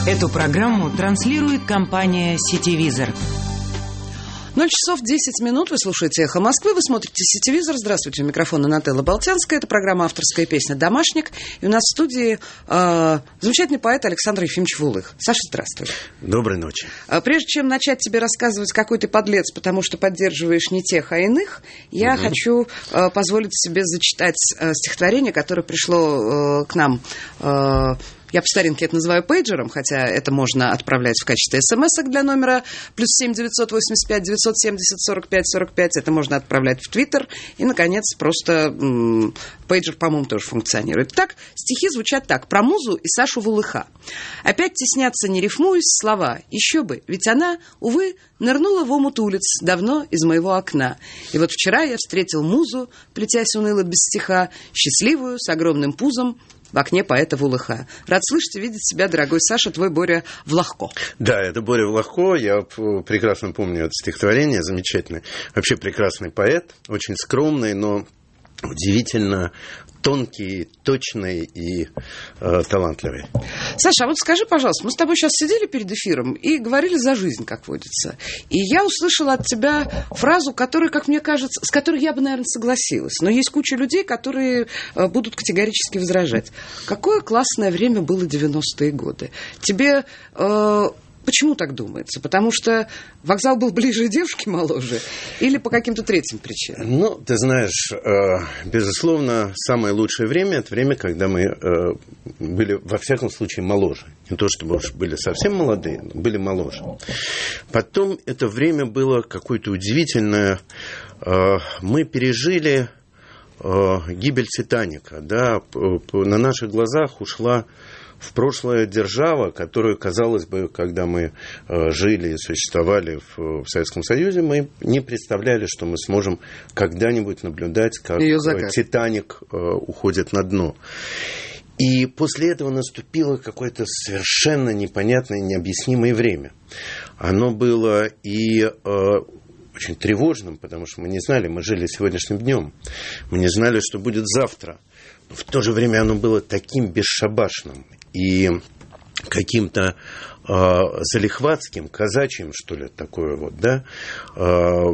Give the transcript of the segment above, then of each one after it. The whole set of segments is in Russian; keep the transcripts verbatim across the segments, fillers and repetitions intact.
Эту программу транслирует компания «Сетевизор». ноль часов десять минут. Вы слушаете «Эхо Москвы». Вы смотрите «Сетевизор». Здравствуйте. У микрофона Нателла Болтянская. Это программа «Авторская песня. Домашник». И у нас в студии э, замечательный поэт Александр Ефимович Вулых. Саша, здравствуй. Доброй ночи. Прежде чем начать тебе рассказывать, какой ты подлец, потому что поддерживаешь не тех, а иных, я угу. хочу э, позволить себе зачитать э, стихотворение, которое пришло э, к нам э, я по старинке это называю пейджером, хотя это можно отправлять в качестве смс-ок для номера плюс семь девятьсот восемьдесят пять девятьсот семьдесят сорок пять сорок пять. Это можно отправлять в Твиттер. И, наконец, просто м- пейджер, по-моему, тоже функционирует. Так, стихи звучат так. Про Музу и Сашу Вулыха. Опять теснятся, не рифмуясь, слова. Еще бы, ведь она, увы, нырнула в омут улиц давно из моего окна. И вот вчера я встретил Музу, плетясь уныло без стиха, счастливую, с огромным пузом, в окне поэта Вулыха. Рад слышать и видеть себя, дорогой Саша, твой Боря Влахко. Да, это Боря Влахко. Я прекрасно помню это стихотворение, замечательный. Вообще прекрасный поэт, очень скромный, но удивительно тонкий, точный и э, талантливый. Саша, а вот скажи, пожалуйста, мы с тобой сейчас сидели перед эфиром и говорили за жизнь, как водится. И я услышала от тебя фразу, которая, как мне кажется, с которой я бы, наверное, согласилась. Но есть куча людей, которые э, будут категорически возражать. Какое классное время было девяностые годы. Тебе... Э, Почему так думается? Потому что вокзал был ближе, девушки моложе? Или по каким-то третьим причинам? Ну, ты знаешь, безусловно, самое лучшее время – это время, когда мы были, во всяком случае, моложе. Не то, чтобы уж были совсем молодые, но были моложе. Потом это время было какое-то удивительное. Мы пережили гибель «Титаника». Да? На наших глазах ушла в прошлое держава, которую, казалось бы, когда мы э, жили и существовали в, в Советском Союзе, мы не представляли, что мы сможем когда-нибудь наблюдать, как «Титаник» э, уходит на дно. И после этого наступило какое-то совершенно непонятное, необъяснимое время. Оно было и... Э, очень тревожным, потому что мы не знали, мы жили сегодняшним днем, мы не знали, что будет завтра. Но в то же время оно было таким бесшабашным и каким-то э, залихватским, казачьим, что ли, такое вот, да. Э,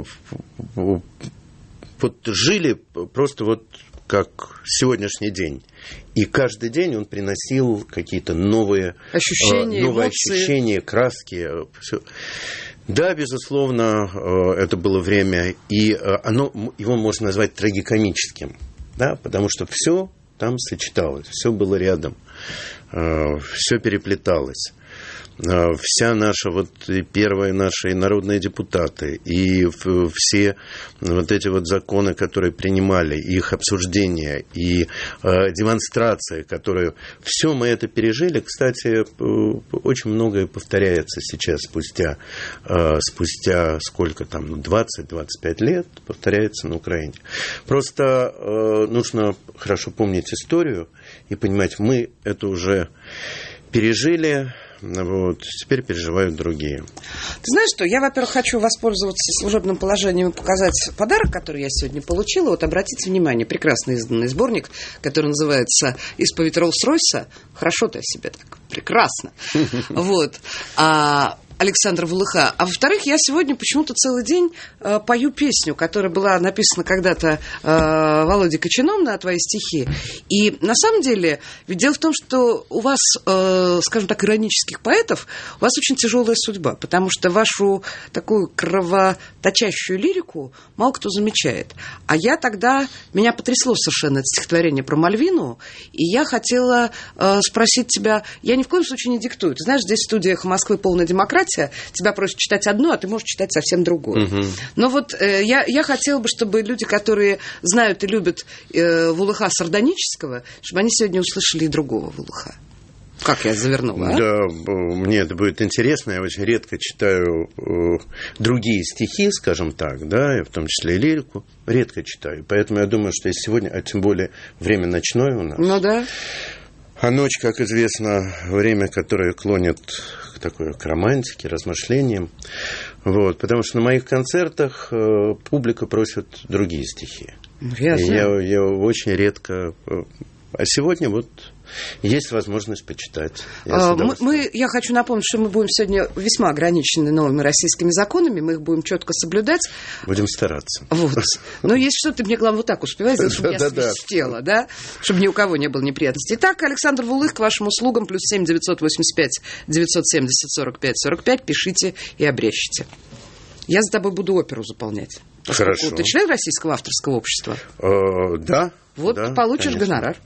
вот жили просто вот как сегодняшний день. И каждый день он приносил какие-то новые ощущения, э, новые эмоции. ощущения, краски, все. Да, безусловно, это было время, и оно, его можно назвать трагикомическим, да, потому что все там сочеталось, все было рядом, все переплеталось. Вся наша, вот первые наши народные депутаты и все вот эти вот законы, которые принимали, их обсуждения и э, демонстрации, которые... Все мы это пережили. Кстати, очень многое повторяется сейчас спустя, э, спустя сколько там, двадцать-двадцать пять лет повторяется на Украине. Просто э, нужно хорошо помнить историю и понимать, мы это уже пережили. Вот, теперь переживают другие. Ты знаешь что, я, во-первых, хочу воспользоваться служебным положением и показать подарок, который я сегодня получила. Вот обратите внимание, прекрасно изданный сборник, который называется «Исповедь Роллс-Ройса». Хорошо ты о себе так, прекрасно. Вот. А Александра Вулыха. А во-вторых, я сегодня почему-то целый день э, пою песню, которая была написана когда-то э, Володей Кочаном на твои стихи. И на самом деле, ведь дело в том, что у вас, э, скажем так, иронических поэтов, у вас очень тяжелая судьба, потому что вашу такую кровоточащую лирику мало кто замечает. А я тогда, меня потрясло совершенно это стихотворение про Мальвину, и я хотела э, спросить тебя, я ни в коем случае не диктую. Ты знаешь, здесь в студии «Эхо Москвы» полная демократия, тебя просят читать одно, а ты можешь читать совсем другое. Угу. Но вот э, я, я хотела бы, чтобы люди, которые знают и любят э, Вулыха сардонического, чтобы они сегодня услышали и другого Вулыха. Как я завернула, а? Да, мне это будет интересно. Я очень редко читаю э, другие стихи, скажем так, да, и в том числе и лирику. Редко читаю. Поэтому я думаю, что сегодня, а тем более время ночное у нас. Ну да. А ночь, как известно, время, которое клонит к такой к романтике, размышлениям. Вот, потому что на моих концертах э, публика просит другие стихи. Я, я, я очень редко... А сегодня вот есть возможность почитать. Я, мы, мы, я хочу напомнить, что мы будем сегодня весьма ограничены новыми российскими законами, мы их будем четко соблюдать. Будем стараться. Вот. Но если что, ты мне, главное, вот так успевай сделать, чтобы я свистела, да, чтобы ни у кого не было неприятностей. Итак, Александр Вулых к вашим услугам, плюс семь девятьсот восемьдесят пять девятьсот семьдесят сорок пять сорок пять, пишите и обрящите. Я за тобой буду оперу заполнять. Хорошо. Ты член Российского авторского общества? Э, да. Вот да, получишь конечно. Гонорар.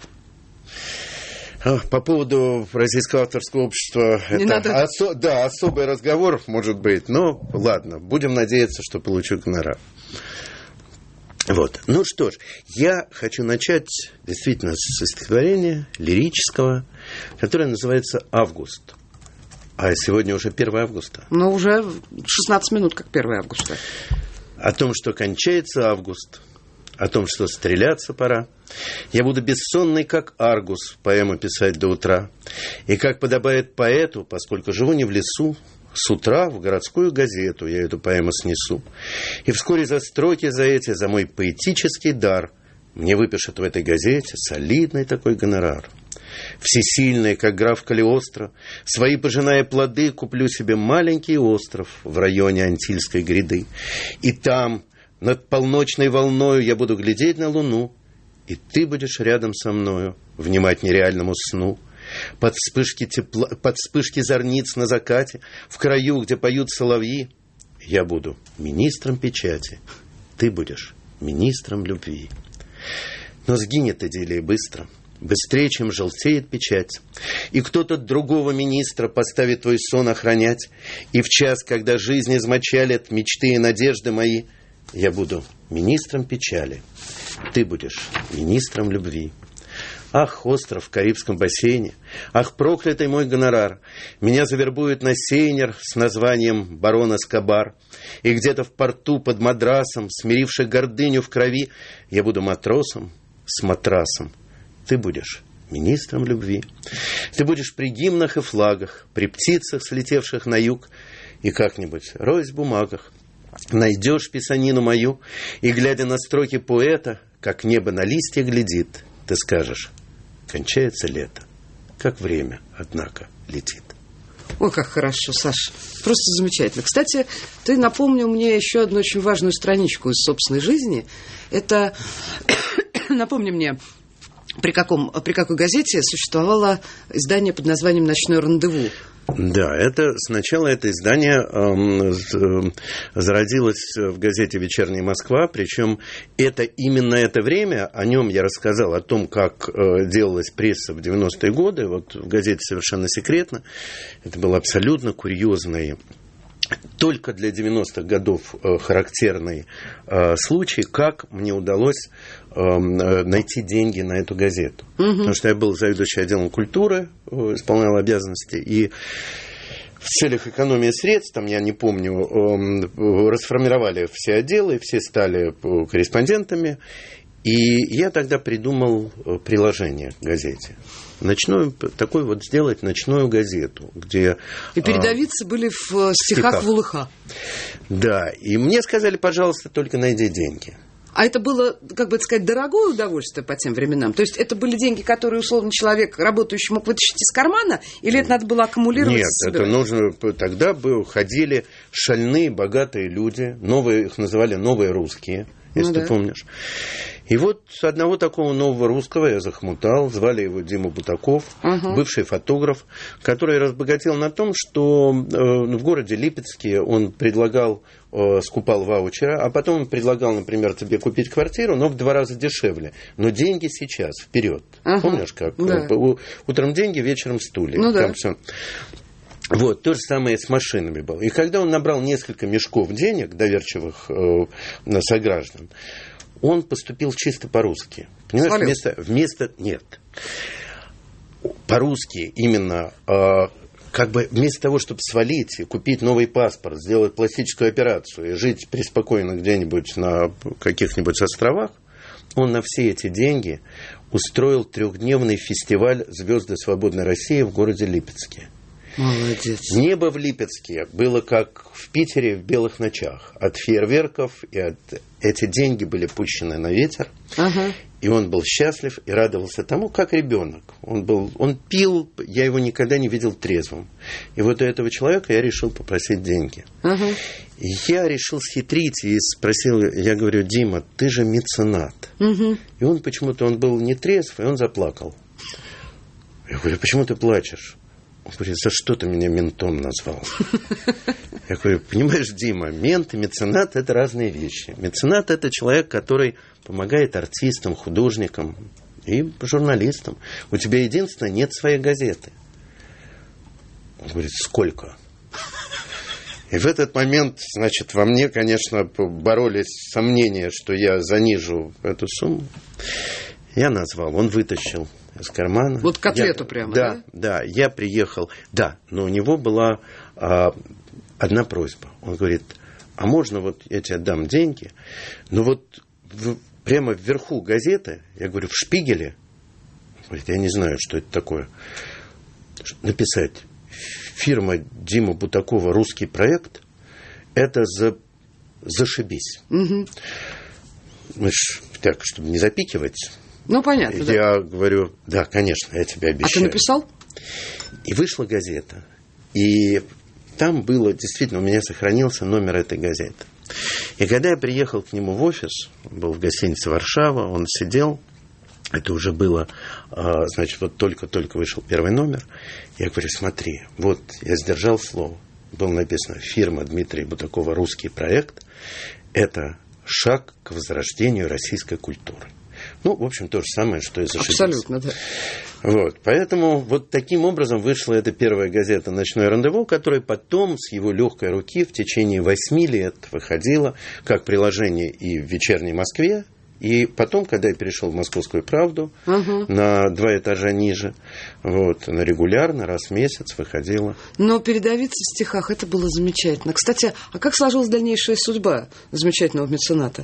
По поводу Российского авторского общества, Не это надо... осо... да, особый разговор, может быть, но ладно, будем надеяться, что получу гонорар. Вот. Ну что ж, я хочу начать действительно со стихотворения лирического, которое называется «Август». А сегодня уже первое августа. Ну, уже шестнадцать минут, как первое августа. О том, что кончается август, о том, что стреляться пора. Я буду бессонный, как Аргус, поэму писать до утра. И как подобает поэту, поскольку живу не в лесу, с утра в городскую газету я эту поэму снесу. И вскоре за строки за эти, за мой поэтический дар, мне выпишут в этой газете солидный такой гонорар. Всесильный, как граф Калиостро, свои пожиная плоды, куплю себе маленький остров в районе Антильской гряды. И там, над полночной волною, я буду глядеть на луну, и ты будешь рядом со мною внимать нереальному сну. Под вспышки тепла, под вспышки зорниц на закате, в краю, где поют соловьи, я буду министром печати, ты будешь министром любви. Но сгинет идиллия быстро, быстрее, чем желтеет печать, и кто-то другого министра поставит твой сон охранять, и в час, когда жизнь измочалит мечты и надежды мои, я буду министром печали, ты будешь министром любви. Ах, остров в Карибском бассейне, ах, проклятый мой гонорар, меня завербуют на сейнер с названием барон Эскобар, и где-то в порту под мадрасом, смиривший гордыню в крови, я буду матросом с матрасом, ты будешь министром любви. Ты будешь при гимнах и флагах, при птицах, слетевших на юг, и как-нибудь, роясь в бумагах, найдешь писанину мою, и, глядя на строки поэта, как небо на листья глядит, ты скажешь: кончается лето, как время, однако, летит. Ой, как хорошо, Саша. Просто замечательно. Кстати, ты напомнил мне еще одну очень важную страничку из собственной жизни. Это, напомни мне, при, каком, при какой газете существовало издание под названием «Ночное рандеву». Да, это сначала это издание э, зародилось в газете «Вечерняя Москва», причем это именно это время, о нем я рассказал, о том, как э, делалась пресса в девяностые годы, вот в газете совершенно секретно, это был абсолютно курьезный, только для девяностых годов э, характерный э, случай, как мне удалось э, найти деньги на эту газету. Угу. Потому что я был заведующим отделом культуры, э, исполнял обязанности, и в целях экономии средств, там, я не помню, э, расформировали все отделы, все стали корреспондентами, и я тогда придумал приложение к газете. Ночную, такой вот сделать ночную газету, где... И передовицы а, были в стихах, стихах Вулыха. Да, и мне сказали, пожалуйста, только найди деньги. А это было, как бы сказать, дорогое удовольствие по тем временам? То есть это были деньги, которые, условно, человек, работающий, мог вытащить из кармана? Или это надо было аккумулировать? Нет, это нужно... Тогда бы ходили шальные, богатые люди, новые, их называли новые русские, если ну, ты да. помнишь. И вот одного такого нового русского я захмутал, звали его Дима Бутаков, uh-huh. бывший фотограф, который разбогател на том, что э, в городе Липецке он предлагал, э, скупал ваучеры, а потом он предлагал, например, тебе купить квартиру, но в два раза дешевле. Но деньги сейчас, вперед. Uh-huh. Помнишь, как? Да. Утром деньги, вечером стулья. Ну, Там да. все. Вот, то же самое с машинами было. И когда он набрал несколько мешков денег, доверчивых э, сограждан, он поступил чисто по-русски. Понимаешь, вместо, вместо... Нет. По-русски именно... Э, как бы вместо того, чтобы свалить и купить новый паспорт, сделать пластическую операцию и жить преспокойно где-нибудь на каких-нибудь островах, он на все эти деньги устроил трехдневный фестиваль «Звезды свободной России» в городе Липецке. Молодец. Небо в Липецке было как в Питере в белых ночах. От фейерверков и от... Эти деньги были пущены на ветер. Ага. И он был счастлив и радовался тому, как ребенок. Он, был, он пил, я его никогда не видел трезвым. И вот у этого человека я решил попросить деньги. Ага. И я решил схитрить и спросил, я говорю: Дима, ты же меценат. Угу. И он почему-то, он был не трезв, и он заплакал. Я говорю: почему ты плачешь? Он говорит: за что ты меня ментом назвал? Я говорю: понимаешь, Дима, мент и меценат – это разные вещи. Меценат – это человек, который помогает артистам, художникам и журналистам. У тебя единственное, нет своей газеты. Он говорит: сколько? И в этот момент, значит, во мне, конечно, боролись сомнения, что я занижу эту сумму. Я назвал, он вытащил из кармана. Вот котлету я, прямо, да? Да, да, я приехал. Да, но у него была а, одна просьба. Он говорит: а можно вот я тебе дам деньги, но вот в, прямо вверху газеты, я говорю, в Шпигеле, он говорит: я не знаю, что это такое, написать: фирма Дима Бутакова «Русский проект», это за, зашибись. Угу. Мы ж так, чтобы не запикивать. Ну, понятно, да. Я говорю: да, конечно, я тебе обещаю. А ты написал? И вышла газета. И там было, действительно, у меня сохранился номер этой газеты. И когда я приехал к нему в офис, он был в гостинице «Варшава», он сидел, это уже было, значит, вот только-только вышел первый номер. Я говорю: смотри, вот я сдержал слово. Было написано: фирма Дмитрия Бутакова «Русский проект» – это шаг к возрождению российской культуры. Ну, в общем, то же самое, что и «Зашибись». Абсолютно, да. Вот, поэтому вот таким образом вышла эта первая газета «Ночное рандеву», которая потом с его легкой руки в течение восьми лет выходила как приложение и в «Вечерней Москве», и потом, когда я перешел в «Московскую правду», угу. на два этажа ниже, вот, на регулярно, раз в месяц выходила. Но передавиться в стихах — это было замечательно. Кстати, а как сложилась дальнейшая судьба замечательного мецената?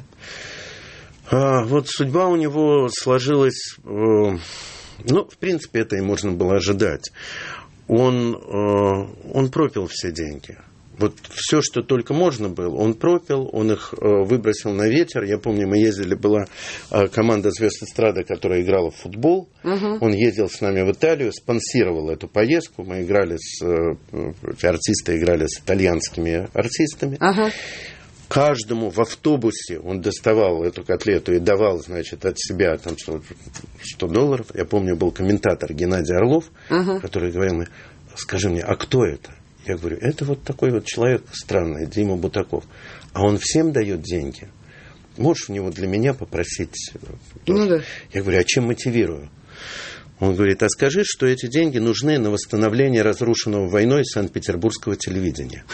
А, вот судьба у него сложилась, э, ну, в принципе, это и можно было ожидать. Он, э, он пропил все деньги. Вот все, что только можно было, он пропил, он их э, выбросил на ветер. Я помню, мы ездили, была э, команда «Звезд эстрады», которая играла в футбол. Uh-huh. Он ездил с нами в Италию, спонсировал эту поездку. Мы играли с... Э, артисты играли с итальянскими артистами. Uh-huh. Каждому в автобусе он доставал эту котлету и давал, значит, от себя там сто долларов. Я помню, был комментатор Геннадий Орлов, uh-huh. который говорил мне: скажи мне, а кто это? Я говорю: это вот такой вот человек странный, Дима Бутаков. А он всем дает деньги. Можешь у него для меня попросить? Ну, да. Я говорю: а чем мотивирую? Он говорит: а скажи, что эти деньги нужны на восстановление разрушенного войной Санкт-Петербургского телевидения.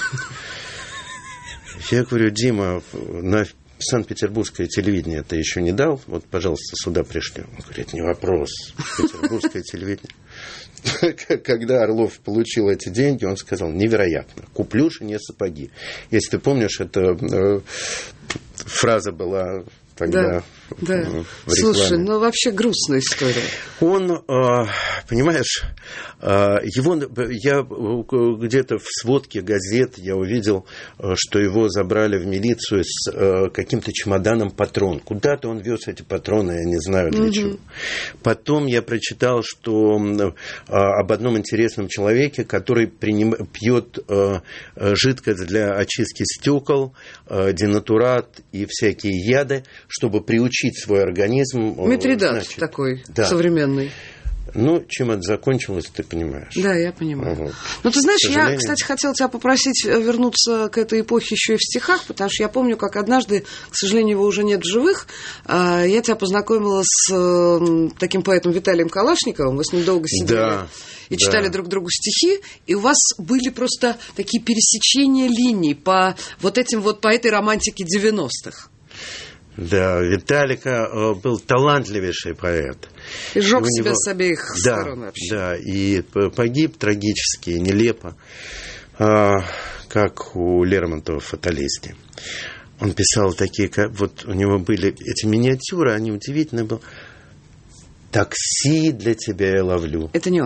Я говорю: Дима, на Санкт-Петербургское телевидение ты еще не дал? Вот, пожалуйста, сюда пришли. Он говорит: не вопрос. Петербургское телевидение. Когда Орлов получил эти деньги, он сказал: невероятно. Куплю жене сапоги. Если ты помнишь, эта э, фраза была тогда да, в, да. в рекламе. Слушай, ну вообще грустная история. Он, э, понимаешь, э, его, я где-то в сводке газет я увидел, э, что его забрали в милицию с э, каким-то чемоданом патрон. Куда-то он вез эти патроны, я не знаю для угу. чего. Потом я прочитал, что э, об одном интересном человеке, который приним, пьет э, жидкость для очистки стекол, э, денатурат и всякие яды, чтобы приучить свой организм. Митридат, значит, такой, да. современный. Ну, чем это закончилось, ты понимаешь. Да, я понимаю. Угу. Ну, ты знаешь, я, кстати, хотела тебя попросить вернуться к этой эпохе еще и в стихах, потому что я помню, как однажды, к сожалению, его уже нет в живых, я тебя познакомила с таким поэтом Виталием Калашниковым, вы с ним долго сидели. Да. И читали да. друг другу стихи, и у вас были просто такие пересечения линий по вот этим вот, по этой романтике девяностых. Да, Виталика был талантливейший поэт. И сжег и себя него... с обеих да, сторон вообще. Да, и погиб трагически, нелепо, как у Лермонтова в «Фаталисте». Он писал такие, вот у него были эти миниатюры, они удивительные были. «Такси для тебя я ловлю». Это не он.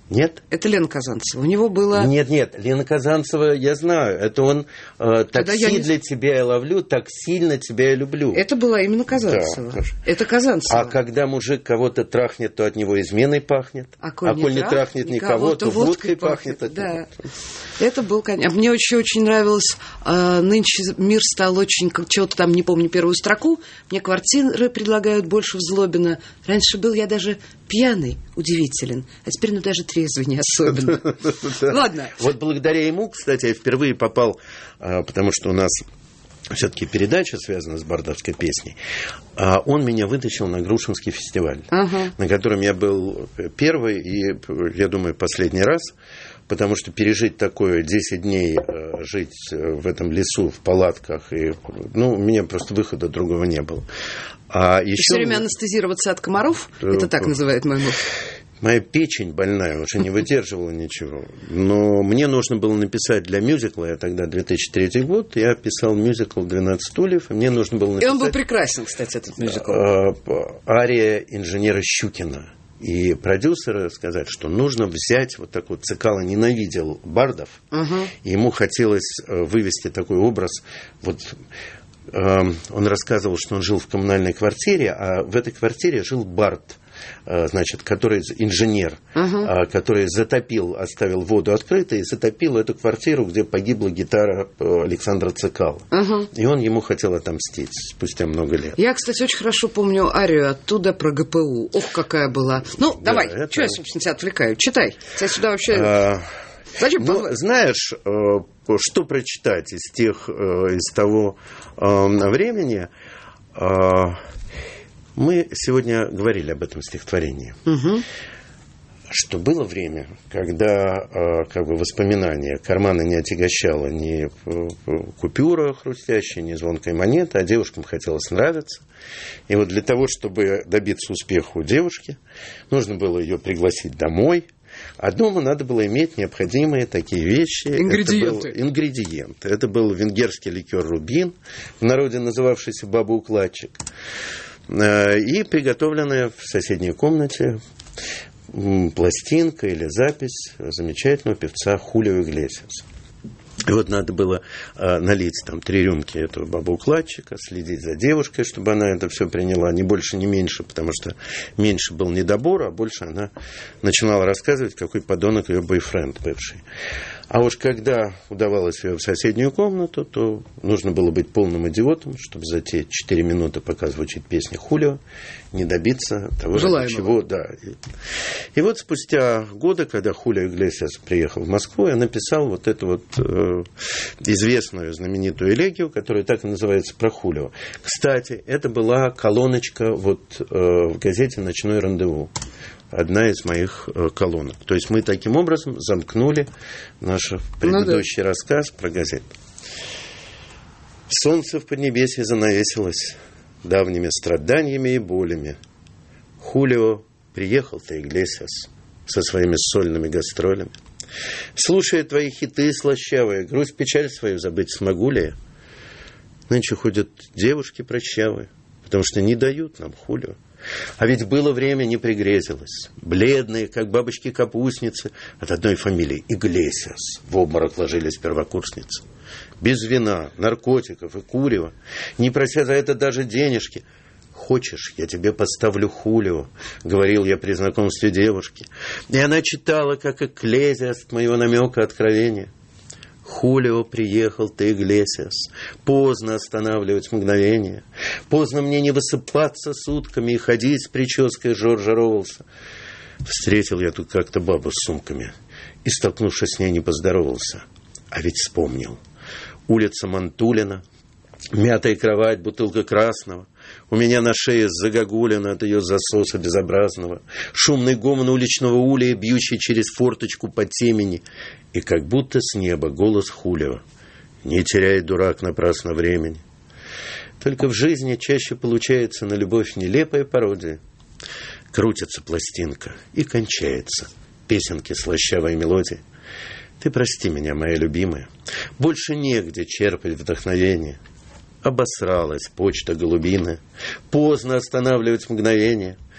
Нет? Это Лена Казанцева. У него было... Нет, нет, Лена Казанцева, я знаю. Это он э, «Такси не... для тебя я ловлю, так сильно тебя я люблю». Это была именно Казанцева. Да. Это Казанцева. А когда мужик кого-то трахнет, то от него изменой пахнет. А коль, а коль не, не трахнет никого, никого то водкой пахнет. пахнет да. Это был, конечно. Мне очень, очень нравилось. Э, нынче мир стал очень... Чего-то там, не помню первую строку. Мне квартиры предлагают больше в Злобино. Раньше был я даже пьяный, удивителен. А теперь, ну, даже трезвый не особенно. Ладно. Вот благодаря ему, кстати, я впервые попал, потому что у нас все-таки передача связана с бардовской песней. Он меня вытащил на Грушинский фестиваль, ага. на котором я был первый и, я думаю, последний раз. Потому что пережить такое, десять дней э, жить в этом лесу, в палатках, и, ну, у меня просто выхода другого не было. А еще... Все время анестезироваться от комаров? Это так называет мой муж. Моя печень больная уже не выдерживала ничего. Но мне нужно было написать для мюзикла, я тогда две тысячи третий год, я писал мюзикл «двенадцать стульев», и мне нужно было написать... И он был прекрасен, кстати, этот мюзикл. Ария инженера Щукина. И продюсеры сказали, что нужно взять вот такой... Цикало ненавидел бардов, uh-huh. и ему хотелось вывести такой образ. Вот э, он рассказывал, что он жил в коммунальной квартире, а в этой квартире жил бард, э, значит, который инженер, uh-huh. э, который затопил, оставил воду открытой и затопил эту квартиру, где погибла гитара Александра Цикало. Uh-huh. И он ему хотел отомстить спустя много лет. Я, кстати, очень хорошо помню арию оттуда про ГПУ. Ох, какая была. Ну, да, давай, это... что я, собственно, тебя отвлекаю? Читай. Тебя сюда вообще... А... Зачем? Ну, знаешь, что прочитать из тех, из того времени? Мы сегодня говорили об этом стихотворении. Угу. Что было время, когда как бы воспоминания карманы не отягощало ни купюра хрустящая, ни звонкая монета, а девушкам хотелось нравиться. И вот для того, чтобы добиться успеха у девушки, нужно было ее пригласить домой. А дома надо было иметь необходимые такие вещи. Ингредиенты. Это был ингредиент. Это был венгерский ликер «Рубин», в народе называвшийся «Баба-укладчик». И приготовленная в соседней комнате пластинка или запись замечательного певца Хулио Иглесиаса. И вот надо было э, налить там три рюмки этого баба-укладчика, следить за девушкой, чтобы она это все приняла, ни больше, ни меньше, потому что меньше был недобор, а больше она начинала рассказывать, какой подонок ее бойфренд бывший. А уж когда удавалось ее в соседнюю комнату, то нужно было быть полным идиотом, чтобы за те четыре минуты, пока звучит песня Хулио, не добиться того, чего. Да. И, и вот спустя годы, когда Хулио Иглесиас приехал в Москву, я написал вот эту вот э, известную, знаменитую элегию, которая так и называется «Про Хулио». Кстати, это была колоночка вот, э, в газете «Ночной рандеву». Одна из моих э, колонок. То есть мы таким образом замкнули наш предыдущий ну, да. рассказ про газету. Солнце в Поднебесье занавесилось давними страданиями и болями. Хулио приехал-то Иглесиас со своими сольными гастролями. Слушая твои хиты слащавые, грусть печаль свою забыть смогу ли я? Нынче ходят девушки прощавые, потому что не дают нам Хулио. А ведь было время, не пригрезилось. Бледные, как бабочки-капустницы, от одной фамилии Иглесиас в обморок ложились первокурсницы. Без вина, наркотиков и курева, не прося за это даже денежки. «Хочешь, я тебе поставлю Хулио», — говорил я при знакомстве девушки. И она читала, как Экклезиаст моего намека откровения. Хулио приехал, ты, Иглесиас, поздно останавливать мгновение, поздно мне не высыпаться сутками и ходить с прической Жоржа Роулса. Встретил я тут как-то бабу с сумками и, столкнувшись с ней, не поздоровался. А ведь вспомнил. Улица Мантулина, мятая кровать, бутылка красного. У меня на шее загогулина от ее засоса безобразного. Шумный гомон уличного улья, бьющий через форточку по темени. И как будто с неба голос Хулио. Не теряй, дурак, напрасно времени. Только в жизни чаще получается на любовь нелепая пародия. Крутится пластинка и кончается. Песенки слащавой мелодии. Ты прости меня, моя любимая. Больше негде черпать вдохновение. Обосралась почта голубиная. Поздно останавливать мгновение.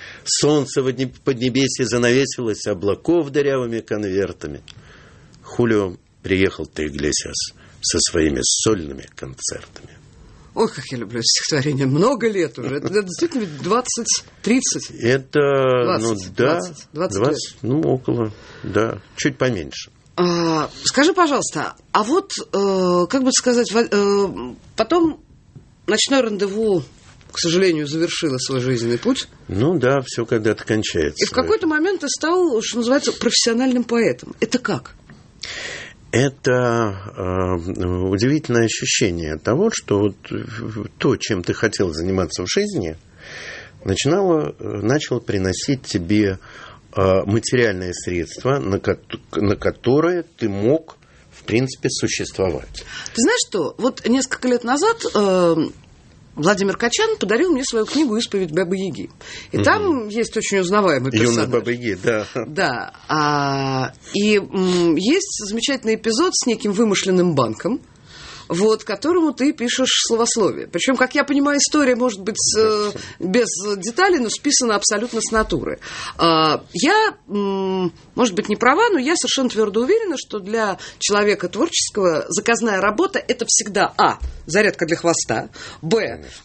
Солнце в Поднебесье занавесилось облаков дырявыми конвертами. Хулио приехал ты, Иглесиас, со своими сольными концертами. Ой, как я люблю это стихотворение. Много лет уже. Это действительно двадцать-тридцать. Это, двадцать, ну да, двадцать, двадцать, двадцать, ну около, да, чуть поменьше. А, скажи, пожалуйста, а вот, э, как бы сказать, э, потом «Ночное рандеву», к сожалению, завершило свой жизненный путь. Ну да, все когда-то кончается. И в какой-то момент ты стал, что называется, профессиональным поэтом. Это как? Это э, удивительное ощущение того, что вот то, чем ты хотел заниматься в жизни, начинало, начало приносить тебе э, материальные средства, на, ко- на которые ты мог, в принципе, существовать. Ты знаешь что? Вот несколько лет назад э, Владимир Качан подарил мне свою книгу «Исповедь Бабы-Яги». И угу. там есть очень узнаваемый персонаж. Юная Баба-Яги, да. Да. А, и м, есть замечательный эпизод с неким вымышленным банком, вот, которому ты пишешь словословие. Причем, как я понимаю, история может быть э, без деталей, но списана абсолютно с натуры. Э, я, м, может быть, не права, но я совершенно твердо уверена, что для человека творческого заказная работа – это всегда а. зарядка для хвоста, б.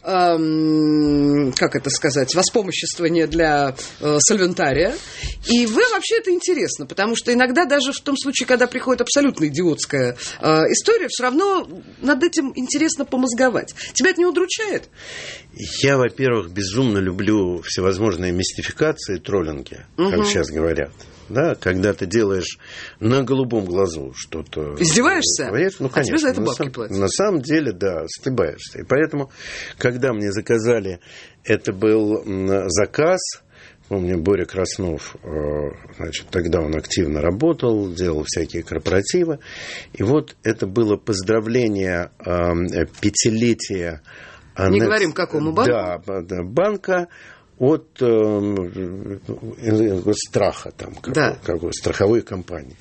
Э, как это сказать, воспомоществование для э, сольвентария, и в. вообще это интересно, потому что иногда даже в том случае, когда приходит абсолютно идиотская э, история, все равно над этим интересно помозговать. Тебя это не удручает? Я, во-первых, безумно люблю всевозможные мистификации, троллинги, угу. как сейчас говорят. Да, когда ты делаешь на голубом глазу что-то... Издеваешься? Говоришь, ну, конечно. А тебе за это на бабки сам, платят? На самом деле, да, стыбаешься. И поэтому, когда мне заказали, это был заказ... Помню, Боря Краснов, значит, тогда он активно работал, делал всякие корпоративы. И вот это было поздравление э, пятилетия... Не Next, говорим, какому банку? Да, да, банка от э, страха, там, какой, да. какой, страховой компании.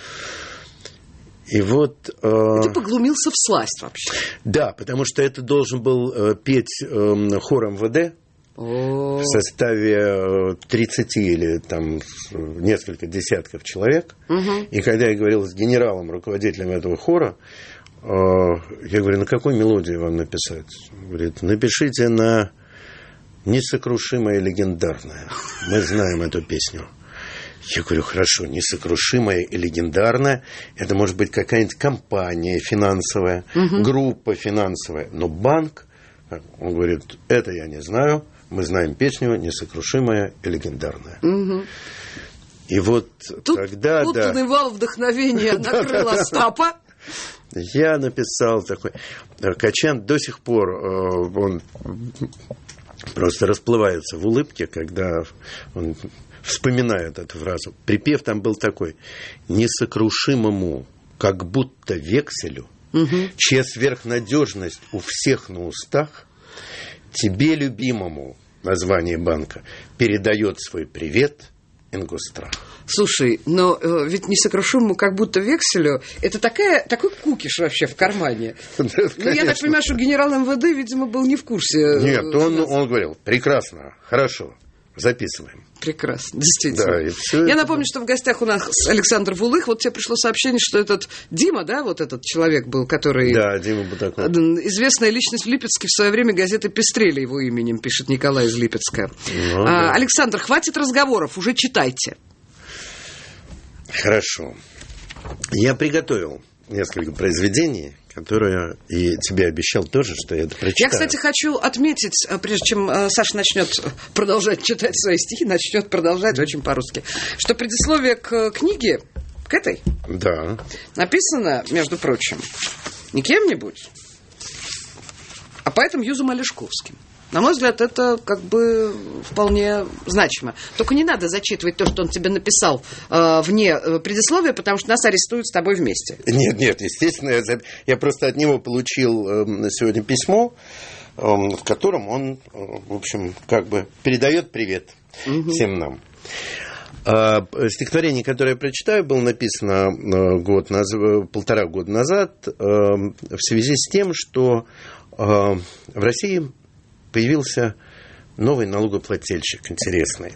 И вот... Э, и ты поглумился всласть вообще. Да, потому что это должен был э, петь э, хор МВД. В составе тридцати или там несколько десятков человек. Угу. И когда я говорил с генералом, руководителем этого хора, я говорю, на какой мелодии вам написать? Он говорит, напишите на «Несокрушимая и легендарная». Мы знаем эту песню. Я говорю, хорошо, «Несокрушимая и легендарная» это может быть какая-нибудь компания финансовая, угу. группа финансовая, но банк, он говорит, это я не знаю. Мы знаем песню «Несокрушимая и легендарная». Угу. И вот тут, когда... Тут да, вал вдохновения накрыл Остапа. Я написал такой... Качан до сих пор, он просто расплывается в улыбке, когда он вспоминает эту фразу. Припев там был такой: «Несокрушимому, как будто векселю, угу. чья сверхнадежность у всех на устах, тебе, любимому, название банка, передает свой привет Ингострах». Слушай, но э, ведь несокрушимому, как будто векселю, это такая, такой кукиш вообще в кармане. Ну, я так понимаю, что генерал МВД, видимо, был не в курсе. Нет, он, он говорил, прекрасно, хорошо, записываем. Прекрасно, действительно. Да, и все я это... напомню, что в гостях у нас Александр Вулых. Вот тебе пришло сообщение, что этот Дима, да, вот этот человек был, который... Да, Дима Бутаков. Известная личность в Липецке, в свое время газеты пестрели его именем, пишет Николай из Липецка. Ну, а, да. Александр, хватит разговоров, уже читайте. Хорошо. Я приготовил несколько произведений, которые и тебе обещал тоже, что я это прочитаю. Я, кстати, хочу отметить, прежде чем Саша начнет продолжать читать свои стихи, начнет продолжать очень по-русски, что предисловие к книге, к этой, да, написано, между прочим, не кем-нибудь, а поэтом Юзом Олешковским. На мой взгляд, это как бы вполне значимо. Только не надо зачитывать то, что он тебе написал э, вне предисловия, потому что нас арестуют с тобой вместе. Нет, нет, естественно, я, я просто от него получил э, сегодня письмо, э, в котором он, э, в общем, как бы передает привет угу. всем нам. А, стихотворение, которое я прочитаю, было написано э, год наз... полтора года назад э, в связи с тем, что э, в России появился новый налогоплательщик интересный.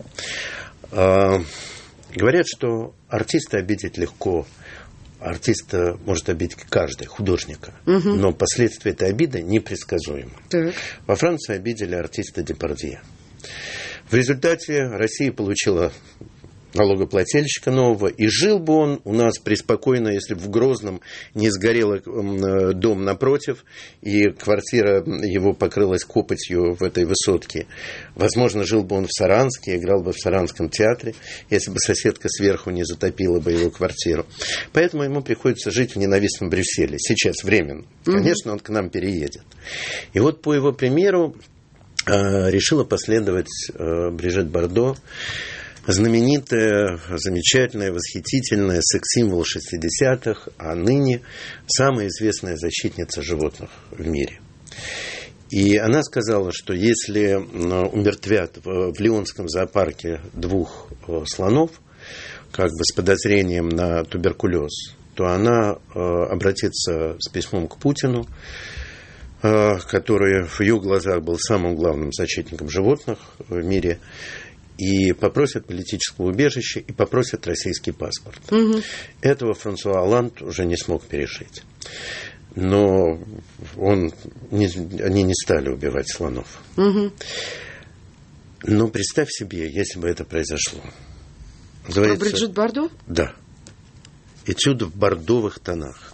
Говорят, что артиста обидеть легко. Артиста может обидеть каждый, художника. Угу. Но последствия этой обиды непредсказуемы. Так. Во Франции обидели артиста Депардье. В результате Россия получила налогоплательщика нового, и жил бы он у нас преспокойно, если бы в Грозном не сгорел дом напротив, и квартира его покрылась копотью в этой высотке. Возможно, жил бы он в Саранске, играл бы в Саранском театре, если бы соседка сверху не затопила бы его квартиру. Поэтому ему приходится жить в ненавистном Брюсселе. Сейчас временно. Конечно, он к нам переедет. И вот по его примеру э, решила последовать э, Брижит Бардо, знаменитая, замечательная, восхитительная секс-символ шестидесятых, а ныне самая известная защитница животных в мире. И она сказала, что если умертвят в Лионском зоопарке двух слонов, как бы с подозрением на туберкулез, то она обратится с письмом к Путину, который в ее глазах был самым главным защитником животных в мире, и попросят политического убежища, и попросят российский паспорт. Угу. Этого Франсуа Олланд уже не смог пережить. Но он, не, они не стали убивать слонов. Угу. Но представь себе, если бы это произошло. А Брижит Бардо? Да. Этюд в бордовых тонах.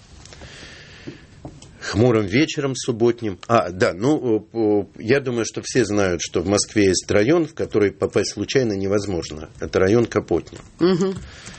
Хмурым вечером субботним. А, да, ну, я думаю, что все знают, что в Москве есть район, в который попасть случайно невозможно. Это район Капотня. Угу.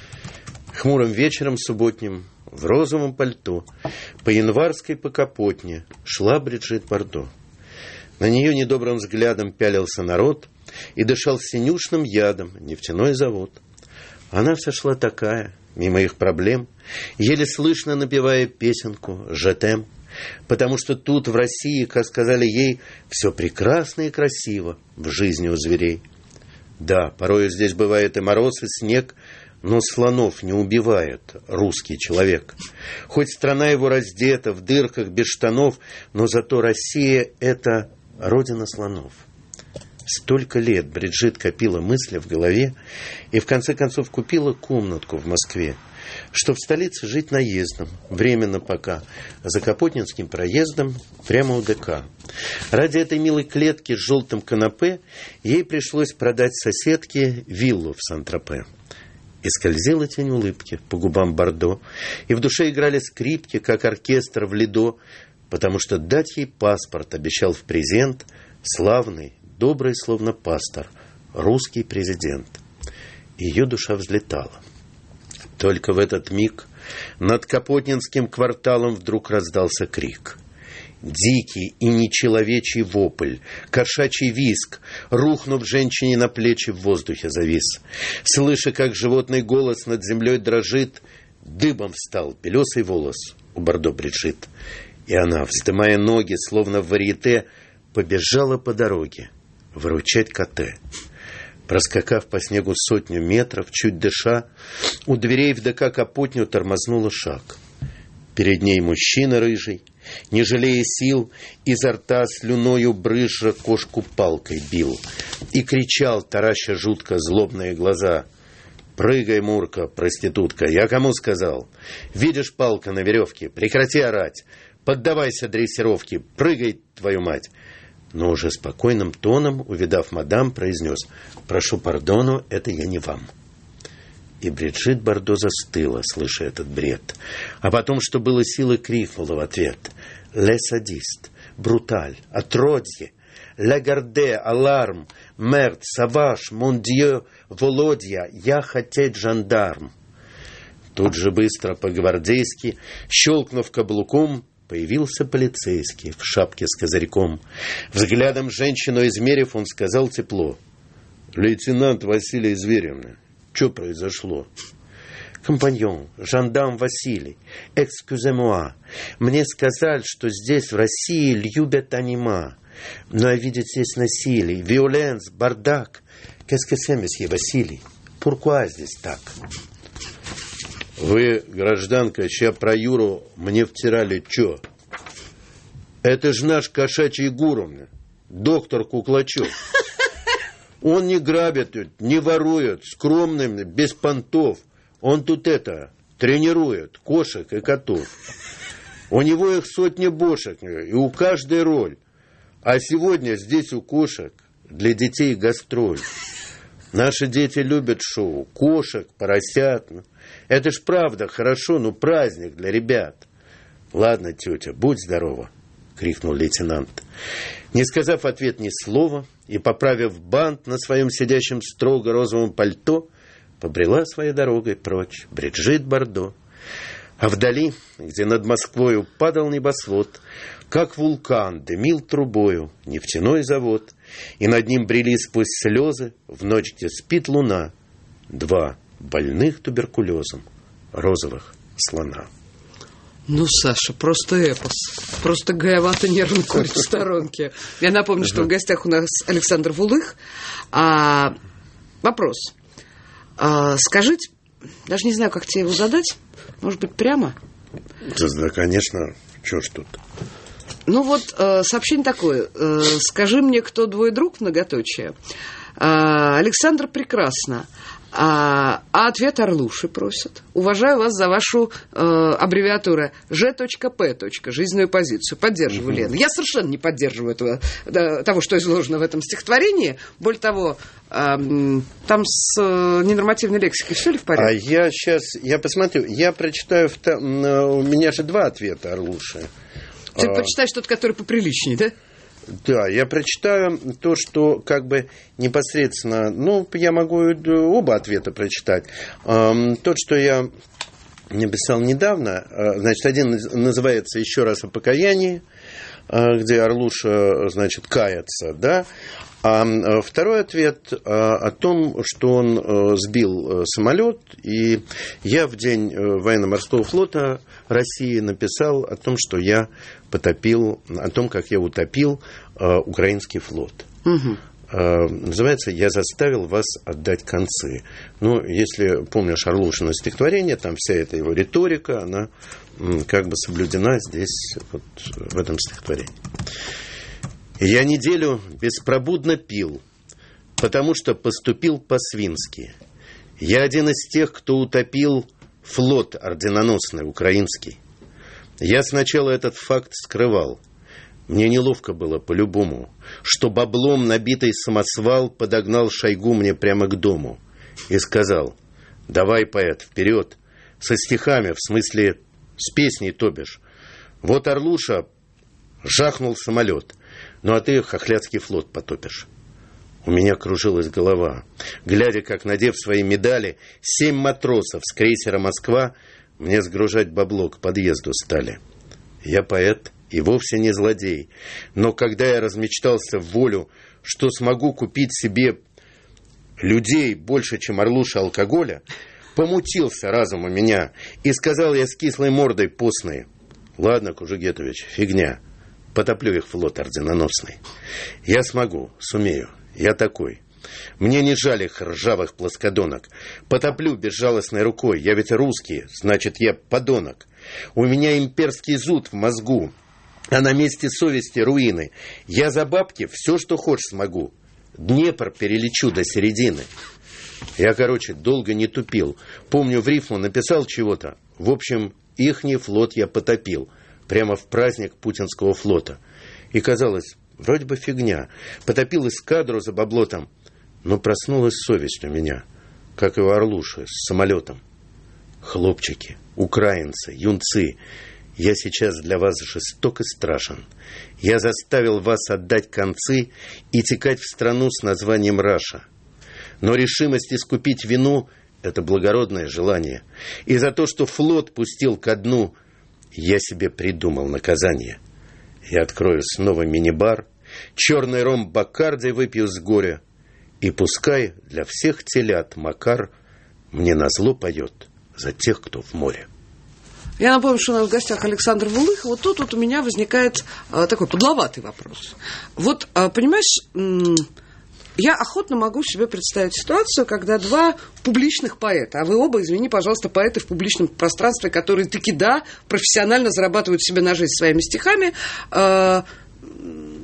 Хмурым вечером субботним в розовом пальто по Январской по Капотне шла Брижит Бардо. На нее недобрым взглядом пялился народ и дышал синюшным ядом нефтяной завод. Она вся шла такая, мимо их проблем, еле слышно напевая песенку «Жетем», потому что тут, в России, как сказали ей, все прекрасно и красиво в жизни у зверей. Да, порой здесь бывает и мороз, и снег, но слонов не убивает русский человек. Хоть страна его раздета, в дырках, без штанов, но зато Россия – это родина слонов. Столько лет Брижит копила мысли в голове и в конце концов купила комнатку в Москве, что в столице жить наездом, временно пока, за Капотнинским проездом прямо у ДК. Ради этой милой клетки с желтым канапе ей пришлось продать соседке виллу в Сан-Тропе. И скользила тень улыбки по губам Бардо, и в душе играли скрипки, как оркестр в Лидо, потому что дать ей паспорт обещал в презент славный, добрый, словно пастор, русский президент. Ее душа взлетала. Только в этот миг над Капотнинским кварталом вдруг раздался крик. Дикий и нечеловечий вопль, кошачий визг, рухнув женщине на плечи, в воздухе завис. Слыша, как животный голос над землей дрожит, дыбом встал белесый волос у Бардо Брижит. И она, вздымая ноги, словно в варьете, побежала по дороге выручать коте. Проскакав по снегу сотню метров, чуть дыша, у дверей в ДК Капотню тормознула шаг. Перед ней мужчина рыжий, не жалея сил, изо рта слюною брызжа кошку палкой бил и кричал, тараща жутко злобные глаза: «Прыгай, Мурка, проститутка, я кому сказал? Видишь, палка на веревке, прекрати орать, поддавайся дрессировке, прыгай, твою мать!» Но уже спокойным тоном, увидав мадам, произнес: «Прошу пардону, это я не вам». И Брижит Бардо застыла, слыша этот бред. А потом, что было силы, крикнула в ответ: «Ле садист, бруталь, отродье, ле гарде, аларм, мерд, саваш, мон дьё, Володя, я хотеть жандарм». Тут же быстро по-гвардейски, щелкнув каблуком, появился полицейский в шапке с козырьком. Взглядом женщину измерив, он сказал тепло: «Лейтенант Василий Зверевна, что произошло?» «Компаньон, жандарм Василий, экскюзе-муа, мне сказали, что здесь, в России, любят анима. Но я видел здесь насилие, виоленс, бардак. Qu'est-ce que c'est, месье Василий? Pourquoi здесь так?» «Вы, гражданка, ща про Юру мне втирали чё? Это ж наш кошачий гуру, доктор Куклачев. Он не грабит, не ворует, скромным, без понтов. Он тут это, тренирует кошек и котов. У него их сотни бошек, и у каждой роль. А сегодня здесь у кошек для детей гастроль. Наши дети любят шоу, кошек, поросят. Это ж правда хорошо, ну праздник для ребят. Ладно, тетя, будь здорова, крикнул лейтенант. Не сказав в ответ ни слова и поправив бант на своем сидящем строго розовом пальто, побрела своей дорогой прочь Бриджит Бардо. А вдали, где над Москвою падал небосвод, как вулкан дымил трубою нефтяной завод, и над ним брели сквозь слезы в ночь, где спит луна, два больных туберкулезом розовых слона. Ну, Саша, просто эпос. Просто гаевато нервно курит в сторонке. Я напомню, что в гостях у нас Александр Вулых. А, вопрос. А, скажите, даже не знаю, как тебе его задать. Может быть, прямо? Да, конечно. Чего ж тут? Ну вот, э, сообщение такое. Э, скажи мне, кто твой друг, многоточие. Э, Александр прекрасно. А, а ответ Орлуши просят. Уважаю вас за вашу э, аббревиатуру Ж П. Жизненную позицию. Поддерживаю, Лена. Я совершенно не поддерживаю этого, да, того, что изложено в этом стихотворении. Более того, э, там с э, ненормативной лексикой все ли в порядке? А я сейчас, я посмотрю, я прочитаю, в, у меня же два ответа Орлуши. Ты а... почитаешь тот, который поприличнее, да? Да, я прочитаю то, что как бы непосредственно, ну, я могу оба ответа прочитать. Тот, что я написал недавно, значит, один называется «Еще раз о покаянии», где Орлуша, значит, кается, да, а второй ответ о том, что он сбил самолет, и я в день военно-морского флота России написал о том, что я потопил, о том, как я утопил украинский флот. Угу. Называется «Я заставил вас отдать концы». Ну, если помнишь Орлушина стихотворение, там вся эта его риторика, она как бы соблюдена здесь, вот, в этом стихотворении. Я неделю беспробудно пил, потому что поступил по-свински. Я один из тех, кто утопил флот орденоносный украинский. Я сначала этот факт скрывал. Мне неловко было по-любому, что баблом набитый самосвал подогнал Шойгу мне прямо к дому и сказал: давай, поэт, вперед, со стихами, в смысле с песней, то бишь. Вот Орлуша жахнул самолет, ну а ты хохлядский флот потопишь. У меня кружилась голова, глядя, как, надев свои медали, семь матросов с крейсера «Москва» мне сгружать бабло к подъезду стали. Я поэт и вовсе не злодей, но когда я размечтался в волю, что смогу купить себе людей больше, чем Орлуша алкоголя, помутился разум у меня, и сказал я с кислой мордой постной: ладно, Кужугетович, фигня, потоплю их флот орденоносный. Я смогу, сумею, я такой. Мне не жаль их ржавых плоскодонок. Потоплю безжалостной рукой, я ведь русский, значит, я подонок. У меня имперский зуд в мозгу, а на месте совести руины. Я за бабки все, что хочешь, смогу. Днепр перелечу до середины. Я, короче, долго не тупил. Помню, в рифму написал чего-то. В общем, ихний флот я потопил. Прямо в праздник путинского флота. И казалось, вроде бы фигня. Потопил эскадру за баблотом. Но проснулась совесть у меня, как и у Орлуши с самолетом. Хлопчики, украинцы, юнцы, я сейчас для вас жесток и страшен. Я заставил вас отдать концы и текать в страну с названием Раша. Но решимость искупить вину — это благородное желание. И за то, что флот пустил ко дну, я себе придумал наказание. Я открою снова мини-бар, черный ром Бакарди выпью с горя, и пускай для всех телят Макар мне назло поет за тех, кто в море. Я напомню, что у нас в гостях Александр Вулых. Вот тут вот у меня возникает а, такой подловатый вопрос. Вот, а, понимаешь, м- я охотно могу себе представить ситуацию, когда два публичных поэта, а вы оба, извини, пожалуйста, поэты в публичном пространстве, которые таки, да, профессионально зарабатывают себе на жизнь своими стихами, а,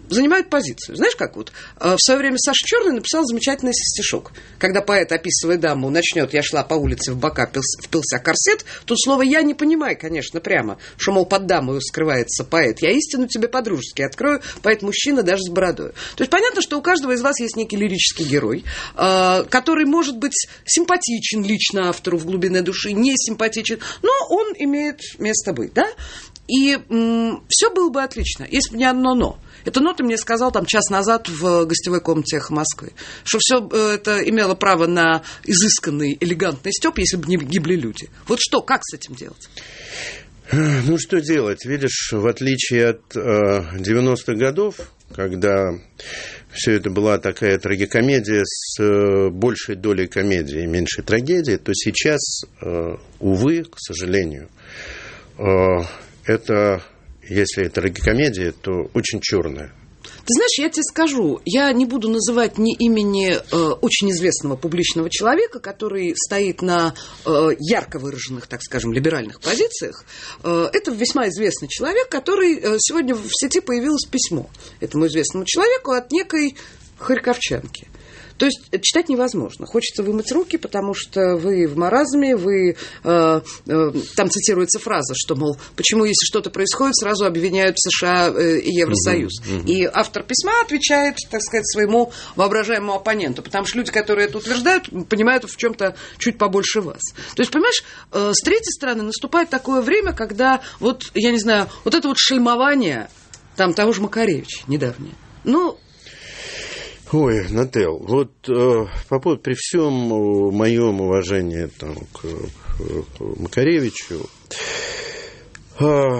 занимают позицию. Знаешь, как вот в свое время Саша Черный написал замечательный стишок. Когда поэт, описывая даму, начнет «я шла по улице, в бока впился корсет», тут слово «я» не понимай, конечно, прямо, что, мол, под дамою скрывается поэт. Я истину тебе по-дружески открою, поэт-мужчина даже с бородой. То есть понятно, что у каждого из вас есть некий лирический герой, который может быть симпатичен лично автору в глубине души, не симпатичен, но он имеет место быть, да? И м- все было бы отлично, если бы не одно «но». Это «но» ты мне сказал там час назад в гостевой комнате «Эхо Москвы», что все это имело право на изысканный, элегантный стёб, если бы не гибли люди. Вот что, как с этим делать? Ну, что делать? Видишь, в отличие от э, девяностых годов, когда все это была такая трагикомедия с э, большей долей комедии и меньшей трагедии, то сейчас, э, увы, к сожалению, э, это, если это трагикомедия, то очень черная. Ты знаешь, я тебе скажу, я не буду называть ни имени э, очень известного публичного человека, который стоит на э, ярко выраженных, так скажем, либеральных позициях. Э, это весьма известный человек, который э, сегодня в сети появилось письмо этому известному человеку от некой харьковчанки. То есть читать невозможно. Хочется вымыть руки, потому что вы в маразме, вы... Э, э, там цитируется фраза, что, мол, почему, если что-то происходит, сразу обвиняют США э, и Евросоюз. Uh-huh, uh-huh. И автор письма отвечает, так сказать, своему воображаемому оппоненту, потому что люди, которые это утверждают, понимают в чем-то чуть побольше вас. То есть, понимаешь, э, с третьей стороны наступает такое время, когда, вот, я не знаю, вот это вот шельмование, там, того же Макаревича недавнее, ну... Ой, Нател, вот э, по поводу, при всем моем уважении там, к, к Макаревичу, э,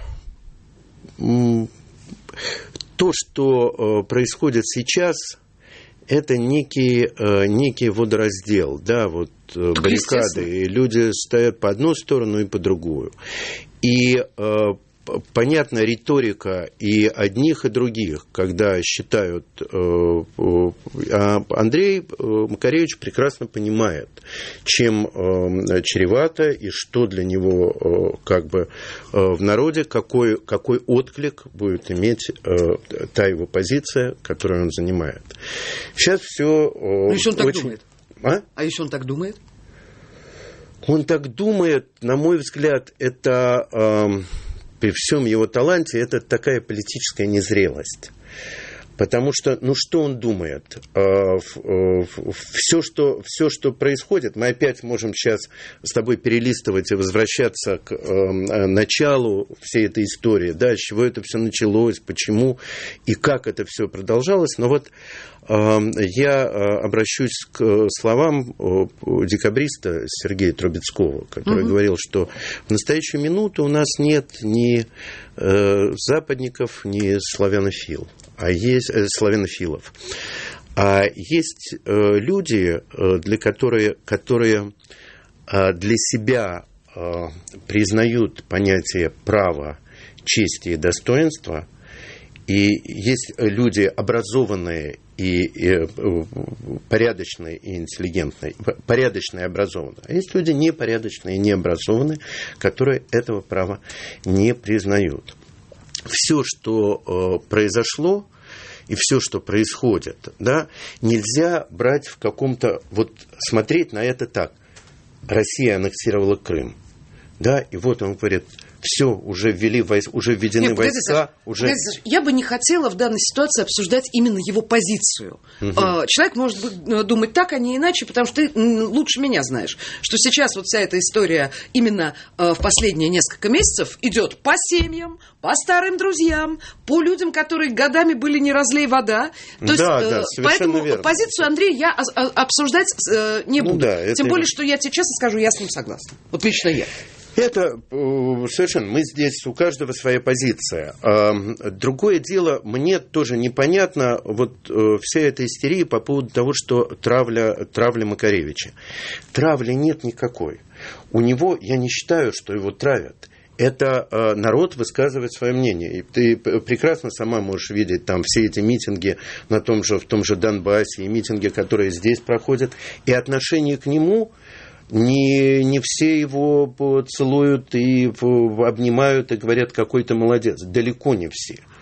э, то, что э, происходит сейчас, это некий, э, некий водораздел, да, вот э, баррикады, и люди стоят по одну сторону и по другую. И э, понятна риторика и одних, и других, когда считают... Андрей Макаревич прекрасно понимает, чем чревато и что для него как бы в народе, какой, какой отклик будет иметь та его позиция, которую он занимает. Сейчас все а еще он так очень... думает? А? А еще он так думает? Он так думает, на мой взгляд, это... При всем его таланте это такая политическая незрелость. Потому что, ну что он думает? Все, что, все, что происходит, мы опять можем сейчас с тобой перелистывать и возвращаться к началу всей этой истории, да, с чего это все началось, почему и как это все продолжалось. Но вот я обращусь к словам декабриста Сергея Трубецкого, который угу. говорил, что в настоящую минуту у нас нет ни западников, ни славянофил, а есть э, славянофилов. А есть э, люди, э, для которые, которые э, для себя э, признают понятие права, чести и достоинства. И есть люди образованные и, и порядочные и интеллигентные, порядочные и образованные. А есть люди непорядочные и необразованные, которые этого права не признают. Все, что э, произошло, и все, что происходит, да, нельзя брать в каком-то... Вот смотреть на это так. Россия аннексировала Крым. Да, и вот он говорит... Все, уже ввели войска, уже введены Нет, войска. Погоди, уже... погоди, я бы не хотела в данной ситуации обсуждать именно его позицию. Угу. Человек может думать так, а не иначе, потому что ты лучше меня знаешь, что сейчас вот вся эта история именно в последние несколько месяцев идет по семьям, по старым друзьям, по людям, которые годами были не разлей вода. То да, есть, да, поэтому верно. Позицию Андрея я обсуждать не буду. Ну, да, Тем это... более, что я тебе честно скажу, я с ним согласна. Вот лично я. Это совершенно, мы здесь, у каждого своя позиция. Другое дело, мне тоже непонятно вот вся эта истерия по поводу того, что травля, травля Макаревича. Травли нет никакой. У него, я не считаю, что его травят. Это народ высказывает свое мнение. И ты прекрасно сама можешь видеть там все эти митинги на том же, в том же Донбассе, и митинги, которые здесь проходят, и отношение к нему... Не, не все его целуют и обнимают и говорят, какой ты молодец. Далеко не все.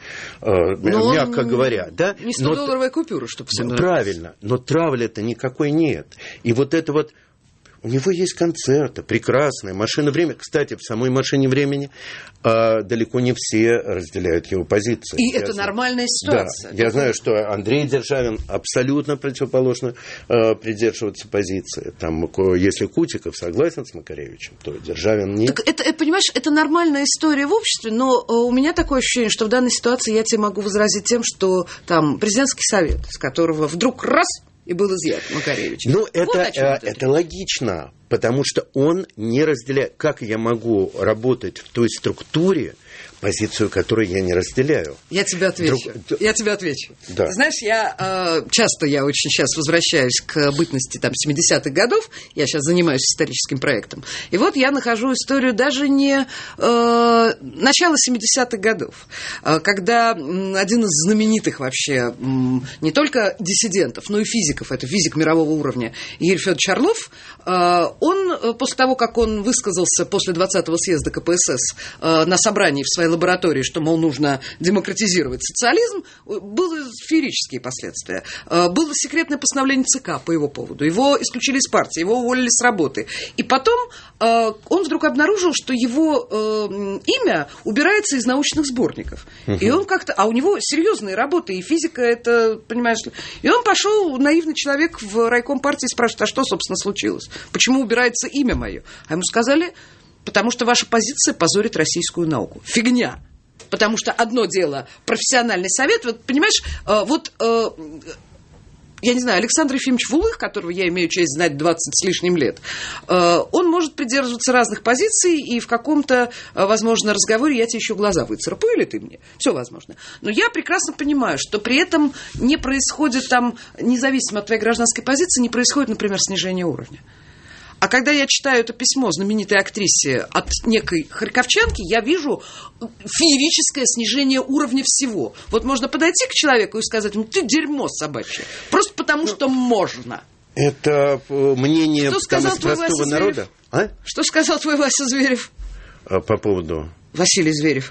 но мягко говоря. Да? Не сто-долларовая купюра, чтобы все нравилось. Правильно, но травли-то никакой нет. И вот это вот... У него есть концерты, прекрасные, «Машина времени». Кстати, в самой «Машине времени» э, далеко не все разделяют его позиции. И я это знаю, нормальная ситуация. Да, я знаю, что Андрей Державин абсолютно противоположно э, придерживается позиции. Там, если Кутиков согласен с Макаревичем, то Державин нет. Так это, понимаешь, это нормальная история в обществе, но у меня такое ощущение, что в данной ситуации я тебе могу возразить тем, что там президентский совет, с которого вдруг раз... и был изъят Макаревич. Ну, вот это, это. это логично, потому что он не разделяет. Как я могу работать в той структуре, позицию, которую я не разделяю? Я тебе отвечу. Друг... Я тебе отвечу. Да. Ты знаешь, я э, часто, я очень сейчас возвращаюсь к бытности там семидесятых годов, я сейчас занимаюсь историческим проектом, и вот я нахожу историю даже не э, начала семидесятых годов, э, когда один из знаменитых вообще э, не только диссидентов, но и физиков, это физик мирового уровня, Игорь Федорович Орлов, э, он после того, как он высказался после двадцатого съезда ка пэ эс эс э, на собрании в своей лаборатории, что, мол, нужно демократизировать социализм, были феерические последствия. Было секретное постановление ЦК по его поводу. Его исключили из партии, его уволили с работы. И потом он вдруг обнаружил, что его имя убирается из научных сборников. Угу. И он как-то... А у него серьезные работы, и физика, это, понимаешь... И он пошел, наивный человек, в райком партии, спрашивает, а что, собственно, случилось? Почему убирается имя мое? А ему сказали... Потому что ваша позиция позорит российскую науку. Фигня. Потому что одно дело профессиональный совет. Вот, понимаешь, вот, я не знаю, Александр Ефимович Вулых, которого я имею честь знать двадцать с лишним лет, он может придерживаться разных позиций, и в каком-то, возможно, разговоре я тебе еще глаза выцарапаю, или ты мне. Все возможно. Но я прекрасно понимаю, что при этом не происходит там, независимо от твоей гражданской позиции, не происходит, например, снижение уровня. А когда я читаю это письмо знаменитой актрисе от некой харьковчанки, я вижу феерическое снижение уровня всего. Вот можно подойти к человеку и сказать, ну ты дерьмо собачье. Просто потому, ну, что можно. Это мнение что сказал там, из простого народа. А? Что сказал твой Вася Зверев? А, по поводу? Василий Зверев.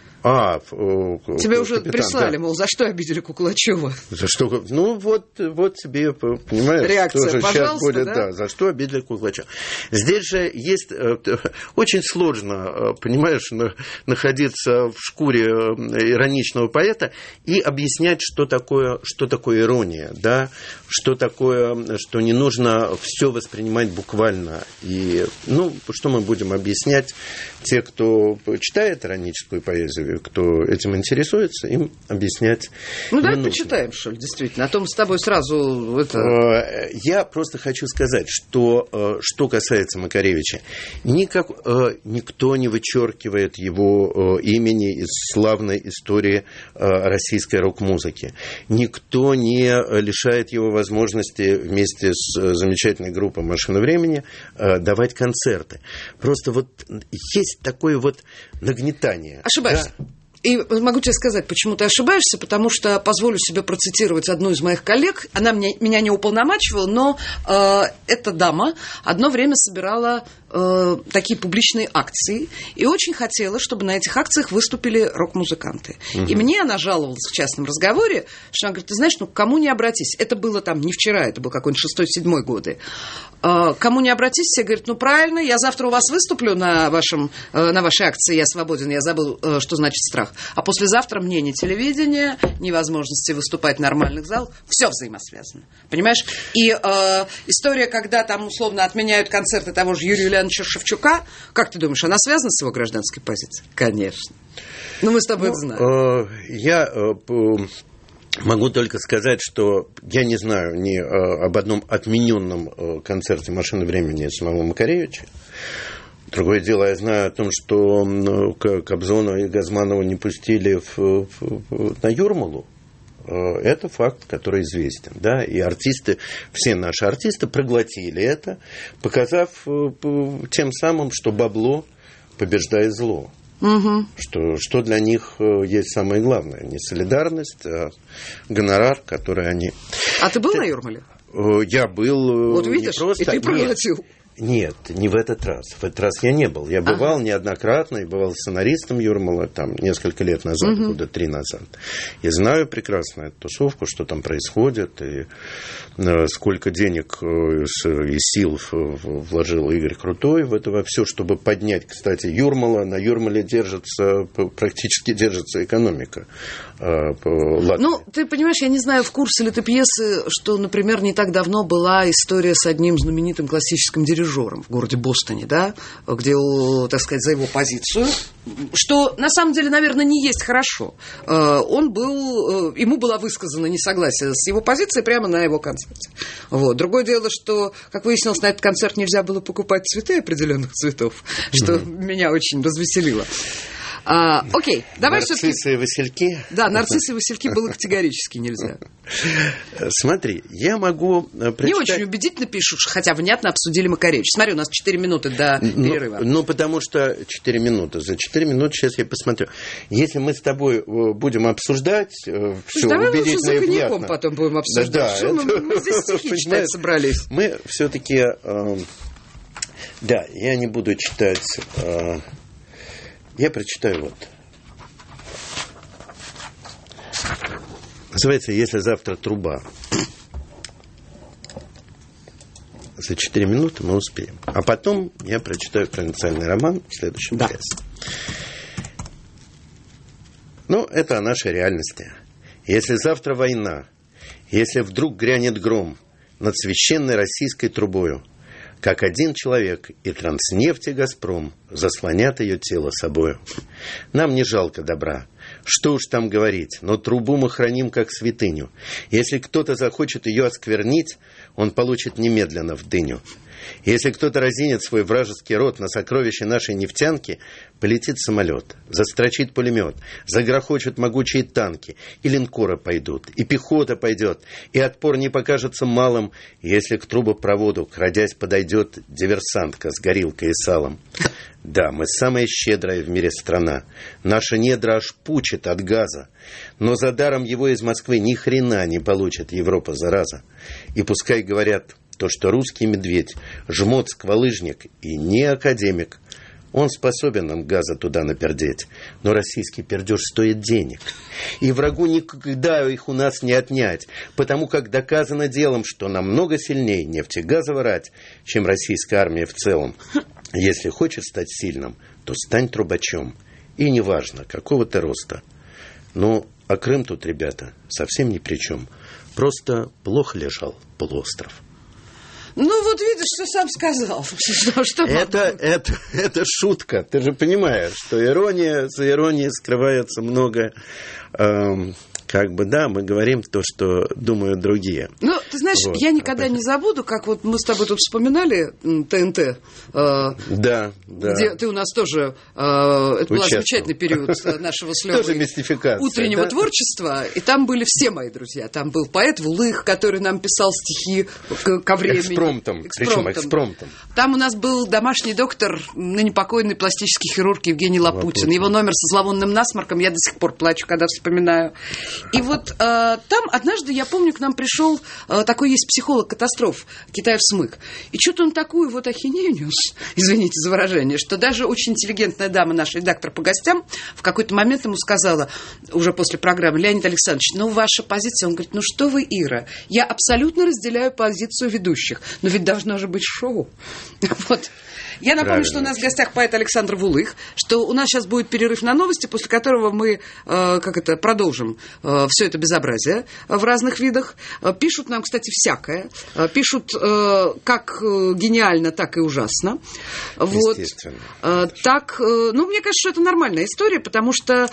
А, тебе уже капитан, прислали, да. Мол, за что обидели Куклачева? За что? Ну, вот, вот тебе, понимаешь, реакция, тоже пожалуйста, сейчас будет, да? да, за что обидели Куклачева. Здесь же есть, очень сложно, понимаешь, находиться в шкуре ироничного поэта и объяснять, что такое, что такое ирония, да, что такое, что не нужно все воспринимать буквально. И, ну, что мы будем объяснять? Те, кто читает ироническую поэзию, кто этим интересуется, им объяснять. Ну, давай почитаем, что ли, действительно. А то мы с тобой сразу это... Я просто хочу сказать, что, что касается Макаревича, никак, никто не вычеркивает его имени из славной истории российской рок-музыки. Никто не лишает его возможности вместе с замечательной группой «Машина времени» давать концерты. Просто вот есть такое вот нагнетание. Ошибаешься. Да? И могу тебе сказать, почему ты ошибаешься, потому что позволю себе процитировать одну из моих коллег. Она меня, меня не уполномачивала, но э, эта дама одно время собирала э, такие публичные акции и очень хотела, чтобы на этих акциях выступили рок-музыканты. Угу. И мне она жаловалась в частном разговоре, что она говорит, ты знаешь, ну к кому не обратись. Это было там не вчера, это был какой-нибудь шестой-седьмой годы. Э, кому не обратись, все говорят, ну правильно, я завтра у вас выступлю на, вашем, э, на вашей акции, я свободен, я забыл, э, что значит страх. А послезавтра мне ни телевидение, ни возможности выступать в нормальных залах. Все взаимосвязано. Понимаешь? И э, история, когда там условно отменяют концерты того же Юрия Ильяновича Шевчука, как ты думаешь, она связана с его гражданской позицией? Конечно. Ну, мы с тобой ну, это знаем. Э, я... Э, Могу только сказать, что я не знаю ни э, об одном отмененном э, концерте «Машины времени» самого Макаревича. Другое дело, я знаю о том, что ну, Кобзона и Газманова не пустили в, в, в, на Юрмалу. Это факт, который известен. Да? И артисты, все наши артисты проглотили это, показав тем самым, что бабло побеждает зло. Угу. Что, что для них есть самое главное. Не солидарность, а гонорар, который они... А ты был ты... на Юрмале? Я был вот видишь, не просто... и ты проглотил. Нет, не в этот раз. В этот раз я не был. Я бывал ага. неоднократно, и бывал сценаристом Юрмала там несколько лет назад, угу. года три назад. И знаю прекрасно эту тусовку, что там происходит, и э, сколько денег э, и сил вложил Игорь Крутой в это во все, чтобы поднять, кстати, Юрмала. На Юрмале держится, практически держится экономика. Э, ну, ты понимаешь, я не знаю, в курсе ли ты пьесы, что, например, не так давно была история с одним знаменитым классическим дирижером в городе Бостоне, да, где, так сказать, за его позицию, что на самом деле, наверное, не есть хорошо. Он был, ему было высказано несогласие с его позицией прямо на его концерте. Вот. Другое дело, что, как выяснилось, на этот концерт нельзя было покупать цветы определенных цветов, что mm-hmm. меня очень развеселило. А, окей, давай нарциссы все-таки... и васильки. Да, нарциссы и васильки было категорически нельзя. Смотри, я могу прочитать... Не очень убедительно пишут, хотя внятно обсудили Макаревич. Смотри, у нас четыре минуты до перерыва. Ну, ну, потому что четыре минуты. За четыре минуты сейчас я посмотрю. Если мы с тобой будем обсуждать все давай убедительно и внятно... Давай потом будем обсуждать. Да, да, мы, это... мы здесь стихи читать собрались. Мы все-таки... Э, да, я не буду читать... Э, Я прочитаю вот. Называется «Если завтра труба». За четыре минуты мы успеем. А потом я прочитаю провинциальный роман в следующем да. часе. Ну, это о нашей реальности. Если завтра война, если вдруг грянет гром над священной российской трубою, как один человек и Транснефть и Газпром заслонят ее тело собою. Нам не жалко добра. Что уж там говорить, но трубу мы храним как святыню. Если кто-то захочет ее осквернить, он получит немедленно в дыню. Если кто-то разинет свой вражеский рот на сокровище нашей нефтянки, полетит самолет, застрочит пулемет, загрохочут могучие танки, и линкоры пойдут, и пехота пойдет, и отпор не покажется малым, если к трубопроводу, крадясь, подойдет диверсантка с горилкой и салом. Да, мы самая щедрая в мире страна. Наша недра аж пучит от газа. Но за даром его из Москвы ни хрена не получит Европа, зараза. И пускай говорят то, что русский медведь, жмот, сквалыжник и не академик, он способен нам газа туда напердеть. Но российский пердеж стоит денег. И врагу никогда их у нас не отнять, потому как доказано делом, что намного сильнее нефтегазово рать, чем российская армия в целом. Если хочешь стать сильным, то стань трубачом. И неважно, какого ты роста. Ну, а Крым тут, ребята, совсем ни при чем. Просто плохо лежал полуостров. Ну, вот видишь, что сам сказал. Что, что это, это, это шутка. Ты же понимаешь, что ирония, за иронией скрывается много... Эм, как бы, да, мы говорим то, что думают другие. Ну, ты знаешь, вот. Я никогда не забуду, как вот мы с тобой тут вспоминали ТНТ. Э, да, да. Где ты у нас тоже... Э, это был замечательный период нашего с Лёвой утреннего да? творчества. И там были все мои друзья. Там был поэт Вулых, который нам писал стихи к, ко времени. Экспромтом. Причем экспромтом. Там у нас был домашний доктор, ныне покойный пластический хирург Евгений Лапутин. Лапутин. Его номер со зловонным насморком. Я до сих пор плачу, когда вспоминаю. И вот э, там однажды, я помню, к нам пришел э, такой есть психолог-катастроф Китаев Смык. И что-то он такую вот ахинею нес, извините за выражение, что даже очень интеллигентная дама, наш редактор по гостям, в какой-то момент ему сказала, уже после программы: Леонид Александрович, ну ваша позиция. Он говорит: ну что вы, Ира, я абсолютно разделяю позицию ведущих, но ведь должно же быть шоу. Вот. Я напомню, Правильно. Что у нас в гостях поэт Александр Вулых, что у нас сейчас будет перерыв на новости, после которого мы, э, как это, продолжим э, все это безобразие в разных видах. Э, пишут нам, кстати, всякое. Э, пишут э, как гениально, так и ужасно. Вот. Э, так, э, ну, мне кажется, что это нормальная история, потому что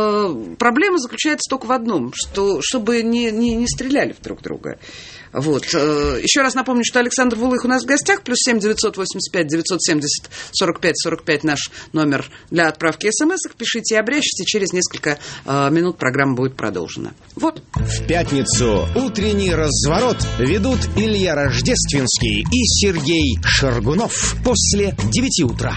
э, проблема заключается только в одном, что, чтобы не, не, не стреляли в друг друга. Вот. Еще раз напомню, что Александр Вулых у нас в гостях. Плюс семь девятьсот восемьдесят пять девятьсот семьдесят сорок пять сорок пять наш номер для отправки смс-ок. Пишите и обращайтесь. Через несколько э, минут программа будет продолжена. Вот. В пятницу утренний разворот ведут Илья Рождественский и Сергей Шаргунов после девяти утра.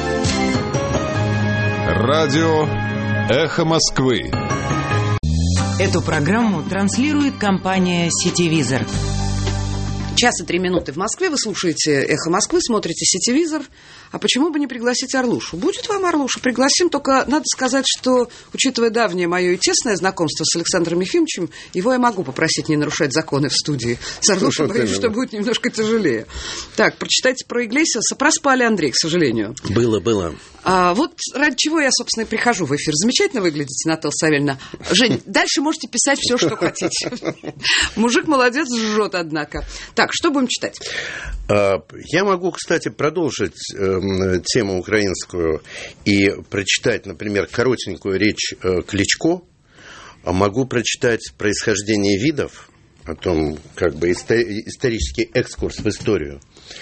Радио «Эхо Москвы». Эту программу транслирует компания «Сетевизор». Час и три минуты в Москве. Вы слушаете «Эхо Москвы», смотрите «Сетевизор». А почему бы не пригласить Орлушу? Будет вам Орлуша? Пригласим. Только надо сказать, что, учитывая давнее мое и тесное знакомство с Александром Ефимовичем, его я могу попросить не нарушать законы в студии. С Орлушей, боюсь, что будет немножко тяжелее. Так, прочитайте про Иглесиаса. Проспали, Андрей, к сожалению. Было, было. А вот ради чего я, собственно, и прихожу в эфир. Замечательно выглядите, Наталья Савельевна. Жень, дальше можете писать все, что хотите. Мужик молодец, жжет, однако. Так, что будем читать? Я могу, кстати, продолжить э, тему украинскую и прочитать, например, коротенькую речь э, Кличко. Могу прочитать происхождение видов, о том, как бы истори- исторический экскурс в историю.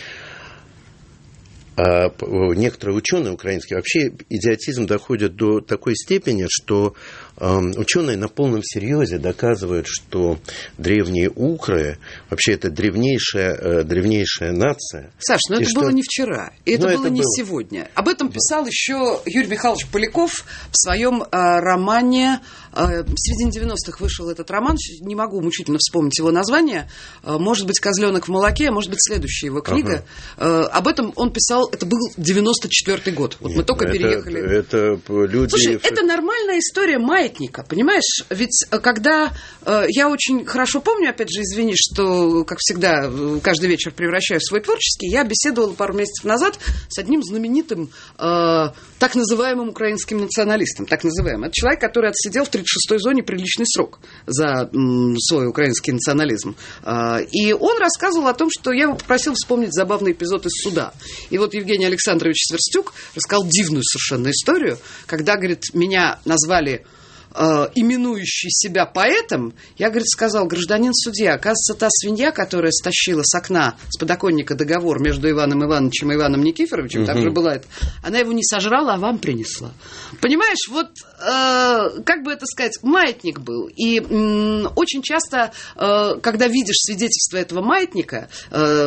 А некоторые ученые украинские, вообще идиотизм доходит до такой степени, что э, ученые на полном серьезе доказывают, что древние укры, вообще это древнейшая, э, древнейшая нация. Саш, ну это что... было не вчера, и это но было это не было. сегодня. Об этом писал еще Юрий Михайлович Поляков в своем э, романе. Э, в середине девяностых вышел этот роман, не могу мучительно вспомнить его название. Э, может быть, «Козленок в молоке», а может быть, следующая его книга. Ага. Э, об этом он писал. Это был девяносто четвёртый год. Вот Нет, мы только это, переехали. Это люди... Слушай, это нормальная история маятника, понимаешь? Ведь когда... Э, я очень хорошо помню, опять же, извини, что, как всегда, каждый вечер превращаюсь в свой творческий, я беседовала пару месяцев назад с одним знаменитым э, так называемым украинским националистом. Так называемым. Это человек, который отсидел в тридцать шестой зоне приличный срок за м, свой украинский национализм. Э, и он рассказывал о том, что я его попросила вспомнить забавный эпизод из суда. И вот Евгений Александрович Сверстюк рассказал дивную совершенно историю, когда, говорит, меня назвали э, именующий себя поэтом, я, говорит, сказал: гражданин судья, оказывается, та свинья, которая стащила с окна, с подоконника договор между Иваном Ивановичем и Иваном Никифоровичем, угу. Там же была это, она его не сожрала, а вам принесла. Понимаешь, вот, э, как бы это сказать, маятник был. И э, очень часто, э, когда видишь свидетельство этого маятника, э,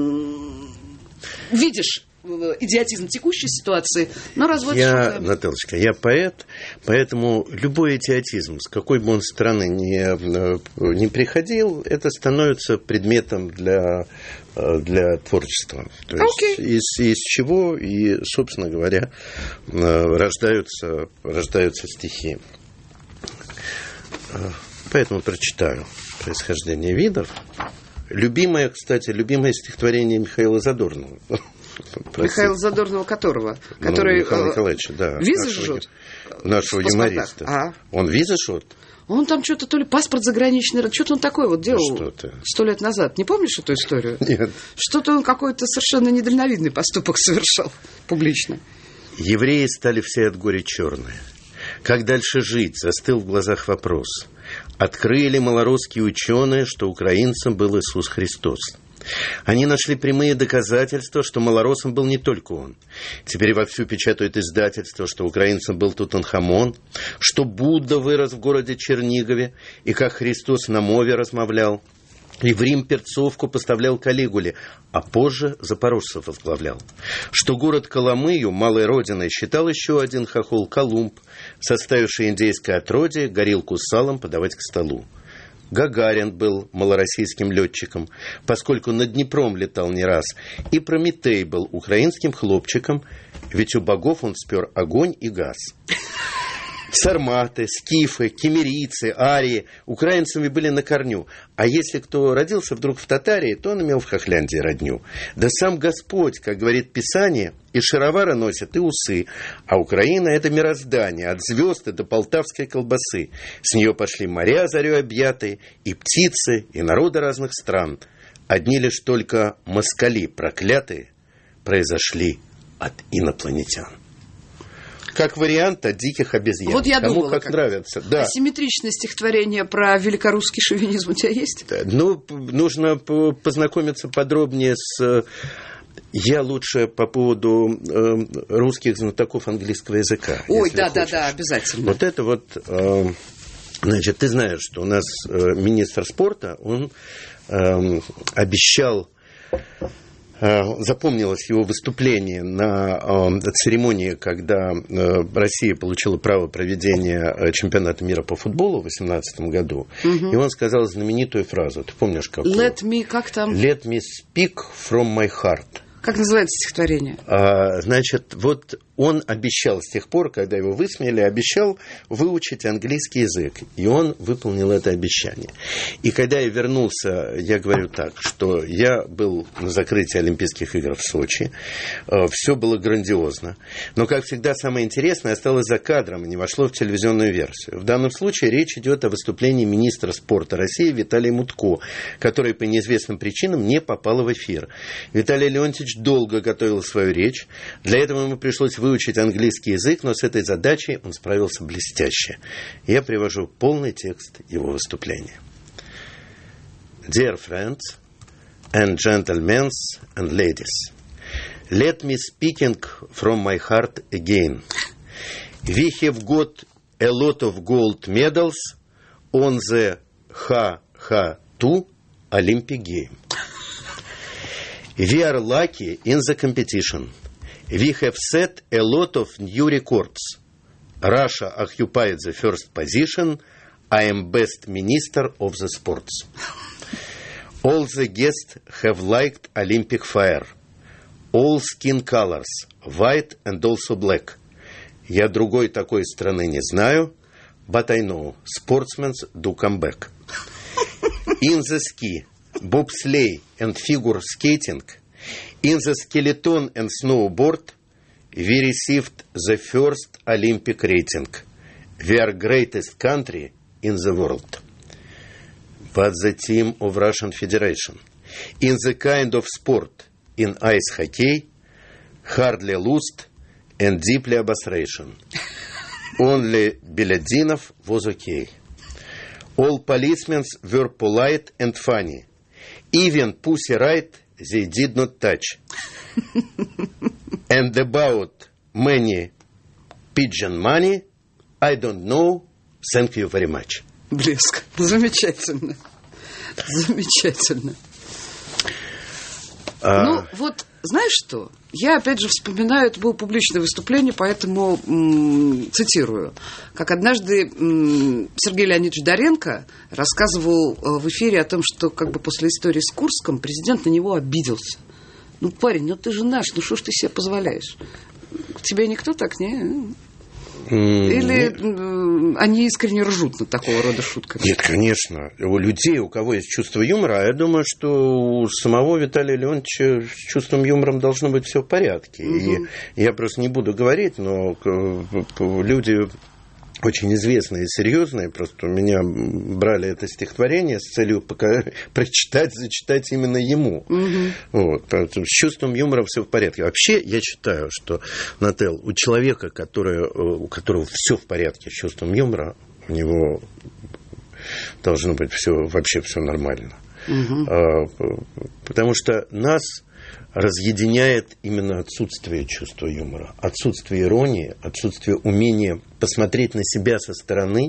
видишь идиотизм текущей ситуации, но разводишь... Я, Натальечка, я поэт, поэтому любой идиотизм, с какой бы он стороны ни, ни приходил, это становится предметом для, для творчества. То есть okay. из, из чего и, собственно говоря, рождаются, рождаются стихи. Поэтому прочитаю «Происхождение видов». Любимое, кстати, любимое стихотворение Михаила Задорнова. Михаила Задорнова которого? Который, ну, Михаила Николаевича, да. Визы нашего, жжет? Нашего юмориста. А? Он визы жжет? Он там что-то, то ли паспорт заграничный, что-то он такое вот делал сто лет назад. Не помнишь эту историю? Нет. Что-то он какой-то совершенно недальновидный поступок совершал публично. Евреи стали все от горя черные. Как дальше жить? Застыл в глазах вопрос. Открыли малоросские ученые, что украинцем был Иисус Христос. Они нашли прямые доказательства, что малоросом был не только он. Теперь вовсю печатают издательства, что украинцем был Тутанхамон, что Будда вырос в городе Чернигове, и как Христос на мове размовлял, и в Рим перцовку поставлял Калигуле, а позже запорожцев возглавлял. Что город Коломыю, малой родиной, считал еще один хохол Колумб, составивший индейское отродье, горилку с салом подавать к столу. Гагарин был малороссийским летчиком, поскольку над Днепром летал не раз, и Прометей был украинским хлопчиком, ведь у богов он спер огонь и газ. Сарматы, скифы, кемерийцы, арии украинцами были на корню, а если кто родился вдруг в Татарии, то он имел в Хохляндии родню. Да сам Господь, как говорит Писание, и шаровары носят, и усы, а Украина — это мироздание, от звезд до полтавской колбасы. С нее пошли моря зарей объятые, и птицы, и народы разных стран. Одни лишь только москали проклятые произошли от инопланетян. Как вариант от диких обезьян. Вот я Кому думала, как, как нравится. Да. Асимметричное стихотворение про великорусский шовинизм у тебя есть? Да. Ну, нужно познакомиться подробнее с... Я лучше по поводу э, русских знатоков английского языка. Ой, да-да-да, обязательно. Вот это вот... Э, значит, ты знаешь, что у нас э, министр спорта, он э, обещал... запомнилось его выступление на э, церемонии, когда э, Россия получила право проведения чемпионата мира по футболу в две тысячи восемнадцатом году. Угу. И он сказал знаменитую фразу. Ты помнишь, какую? Let me, как там? Let me speak from my heart. Как называется стихотворение? А, значит, вот он обещал с тех пор, когда его высмеяли, обещал выучить английский язык. И он выполнил это обещание. И когда я вернулся, я говорю так, что я был на закрытии Олимпийских игр в Сочи. Все было грандиозно. Но, как всегда, самое интересное осталось за кадром и не вошло в телевизионную версию. В данном случае речь идет о выступлении министра спорта России Виталия Мутко, который по неизвестным причинам не попал в эфир. Виталий Леонтьевич долго готовил свою речь. Для этого ему пришлось выучить английский язык, но с этой задачей он справился блестяще. Я привожу полный текст его выступления. Dear friends and gentlemen and ladies, let me speaking from my heart again. We have got a lot of gold medals on the H H two Olympic game. We are lucky in the competition. We have set a lot of new records. Russia occupied the first position. I am best minister of the sports. All the guests have liked Olympic fire. All skin colors, white and also black. Я другой такой страны не знаю, but I know sportsmen do come back. In the ski, bobsleigh and figure skating, in the skeleton and snowboard, we received the first Olympic rating. We are greatest country in the world. But the team of Russian Federation, in the kind of sport, in ice hockey, hardly lost and deeply observation. Only Beledinov was okay. All policemen were polite and funny. Even Pussy Riot they did not touch. And about many pigeon money, I don't know. Thank you very much. Блеск. Замечательно. Замечательно. А... Ну, вот, знаешь что? Я, опять же, вспоминаю, это было публичное выступление, поэтому м- цитирую. Как однажды м- Сергей Леонидович Доренко рассказывал э, в эфире о том, что как бы после истории с Курском президент на него обиделся. Ну, парень, ну ты же наш, ну что ж ты себе позволяешь? Тебе никто так, не? Или mm. они искренне ржут над такого рода шутками? Нет, конечно. У людей, у кого есть чувство юмора, я думаю, что у самого Виталия Леонтьевича с чувством юмора должно быть все в порядке. Mm-hmm. И я просто не буду говорить, но люди очень известные и серьезные, просто у меня брали это стихотворение с целью пока прочитать, зачитать именно ему. Mm-hmm. Вот, поэтому с чувством юмора все в порядке. Вообще, я считаю, что, Нателл, у человека, который, у которого все в порядке с чувством юмора, у него должно быть все, вообще все нормально. Mm-hmm. А, потому что нас разъединяет именно отсутствие чувства юмора, отсутствие иронии, отсутствие умения посмотреть на себя со стороны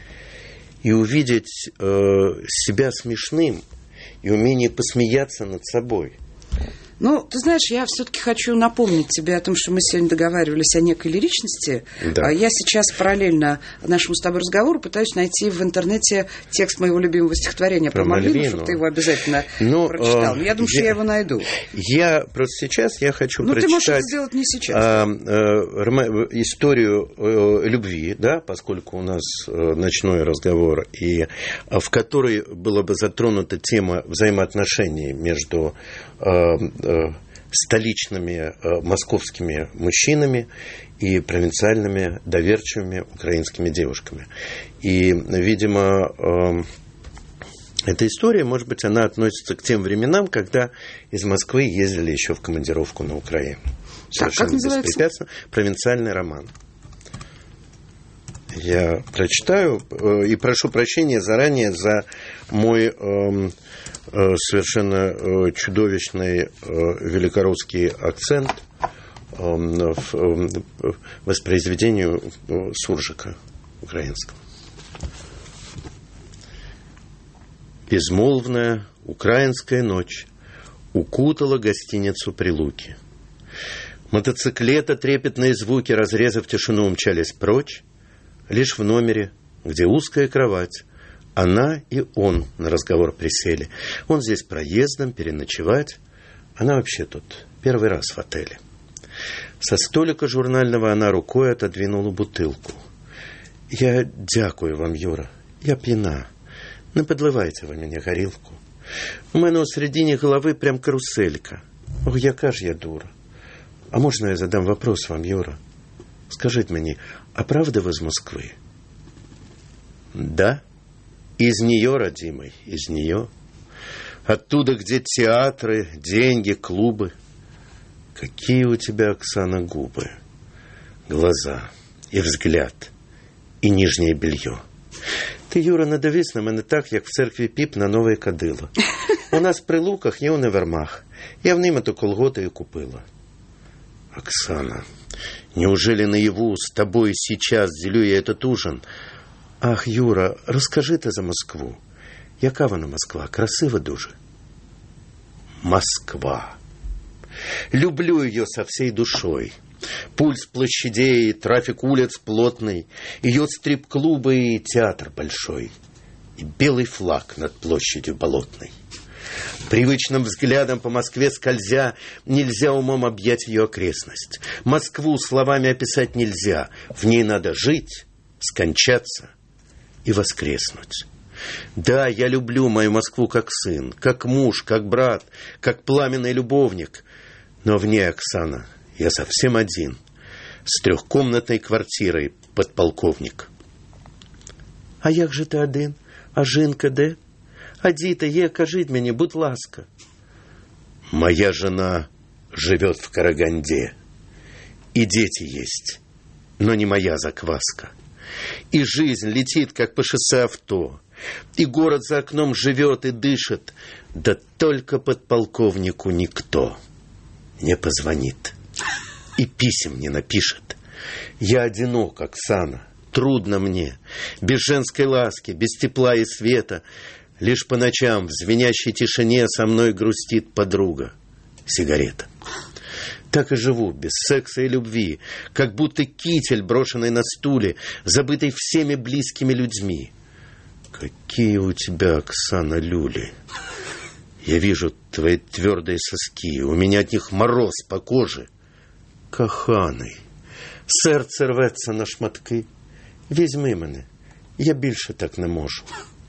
и увидеть э, себя смешным, и умение посмеяться над собой. Ну, ты знаешь, я все-таки хочу напомнить тебе о том, что мы сегодня договаривались о некой лиричности. Да. Я сейчас параллельно нашему с тобой разговору пытаюсь найти в интернете текст моего любимого стихотворения про, про Мальвину, чтобы ты его обязательно Но, прочитал. Но я думаю, я, что я его найду. Я просто сейчас я хочу ну, прочитать... Ну, ты можешь это сделать не сейчас. А, а, историю а, любви, да, поскольку у нас а, ночной разговор, и а, в которой была бы затронута тема взаимоотношений между... А, столичными э, московскими мужчинами и провинциальными доверчивыми украинскими девушками. И, видимо, э, эта история, может быть, она относится к тем временам, когда из Москвы ездили еще в командировку на Украину. Совершенно так, как беспрепятственно. Провинциальный роман. Я прочитаю э, и прошу прощения заранее за мой... Э, совершенно чудовищный великорусский акцент в воспроизведению суржика украинского. Безмолвная украинская ночь укутала гостиницу Прилуки. Мотоциклета трепетные звуки, разрезав тишину, умчались прочь. Лишь в номере, где узкая кровать, она и он на разговор присели. Он здесь проездом, переночевать. Она вообще тут первый раз в отеле. Со столика журнального она рукой отодвинула бутылку. «Я дякую вам, Юра. Я п'яна. Не подливайте ви мені горілку. У мене у середині голови прям каруселька. Ох, яка ж я дура. А можно я задам вопрос вам, Юра? Скажите мне, а правда вы из Москвы?» «Да, из нее, родимый, из нее. Оттуда, где театры, деньги, клубы. Какие у тебя, Оксана, губы, глаза и взгляд, и нижнее белье. Ти, Юра, не дивись на мене так, як в церкві піп на нове кадило. У нас при Луках є універмаг. Я в ним эту колготу и купила». «Оксана, неужели наяву с тобой сейчас делю я этот ужин? Ах, Юра, расскажи ты за Москву. Яка вона Москва? Красива дуже?» «Москва. Люблю ее со всей душой. Пульс площадей, трафик улиц плотный, ее стрип-клубы и театр большой, и белый флаг над площадью болотной. Привычным взглядом по Москве скользя, нельзя умом объять ее окрестность. Москву словами описать нельзя, в ней надо жить, скончаться и воскреснуть. Да, я люблю мою Москву как сын, как муж, как брат, как пламенный любовник, но в ней, Оксана, я совсем один, с трехкомнатной квартирой, подполковник». «А як же ти один? А жінка де? А діти є, кажіть мені, будь ласка». «Моя жена живет в Караганде, и дети есть, но не моя закваска. И жизнь летит, как по шоссе авто, и город за окном живет и дышит, да только подполковнику никто не позвонит и писем не напишет. Я одинок, Оксана, трудно мне, без женской ласки, без тепла и света. Лишь по ночам в звенящей тишине со мной грустит подруга, сигарета. Так и живу, без секса и любви, как будто китель, брошенный на стуле, забытый всеми близкими людьми. Какие у тебя, Оксана, люли! Я вижу твои твердые соски, у меня от них мороз по коже. Коханий, серце рветься на шматки. Візьми мене, я більше так не можу».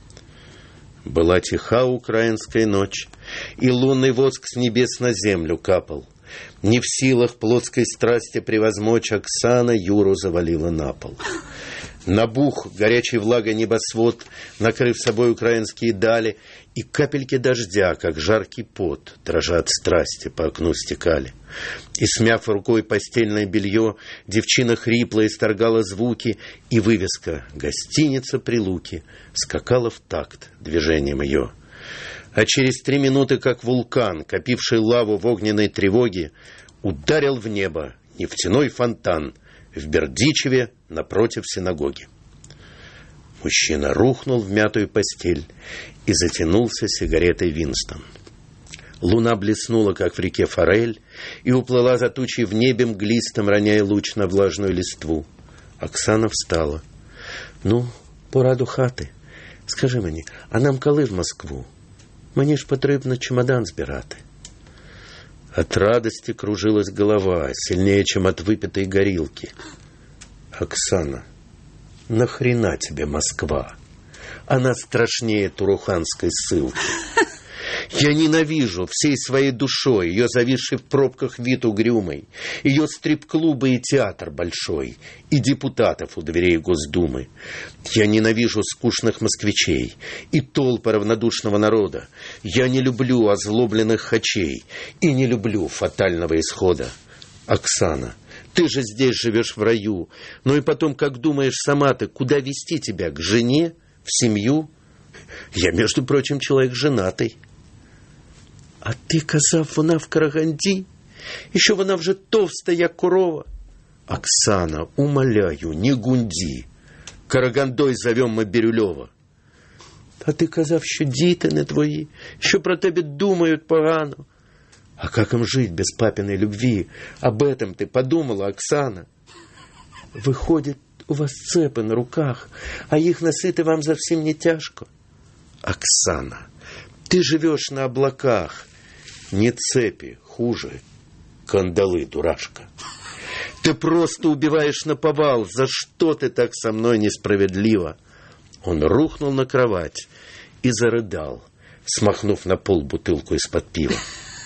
Была тиха украинская ночь, и лунный воск с небес на землю капал. Не в силах плотской страсти превозмочь, Оксана Юру завалила на пол. Набух горячей влагой небосвод, накрыв собой украинские дали, и капельки дождя, как жаркий пот, дрожа от страсти, по окну стекали. И, смяв рукой постельное белье, девчина хрипло исторгала звуки, и вывеска «Гостиница Прилуки» скакала в такт движением ее. А через три минуты, как вулкан, копивший лаву в огненной тревоге, ударил в небо нефтяной фонтан в Бердичеве напротив синагоги. Мужчина рухнул в мятую постель и затянулся сигаретой Винстон. Луна блеснула, как в реке форель, и уплыла за тучей в небе мглистом, роняя луч на влажную листву. Оксана встала. «Ну, пора до хати. Скажи мені, а нам коли в Москву? Мені ж потрібно чемодан збирати». От радости кружилась голова, сильнее, чем от выпитой горилки. «Оксана, нахрена тебе Москва? Она страшнее туруханской ссылки. Я ненавижу всей своей душой ее зависший в пробках вид угрюмый, ее стрип-клубы и театр большой, и депутатов у дверей Госдумы. Я ненавижу скучных москвичей и толпы равнодушного народа. Я не люблю озлобленных хачей и не люблю фатального исхода. Оксана, ты же здесь живешь в раю, ну и потом, как думаешь сама ты, куда вести тебя, к жене, в семью? Я, между прочим, человек женатый». «А ти казав, вона в Караганді? І що вона вже товста, як корова?» «Оксана, умоляю, не гунді. Карагандой зовем ми Бирюльова». «А ти казав, що діти не твої, що про тебе думають погано». А как им жить без папиной любви? Об этом ты подумала, Оксана? Выходит, у вас цепы на руках, а их носить вам совсем не тяжко. Оксана, ты живешь на облаках. Не цепи, хуже, кандалы, дурашка. Ты просто убиваешь наповал. За что ты так со мной несправедливо? Он рухнул на кровать и зарыдал, смахнув на пол бутылку из-под пива.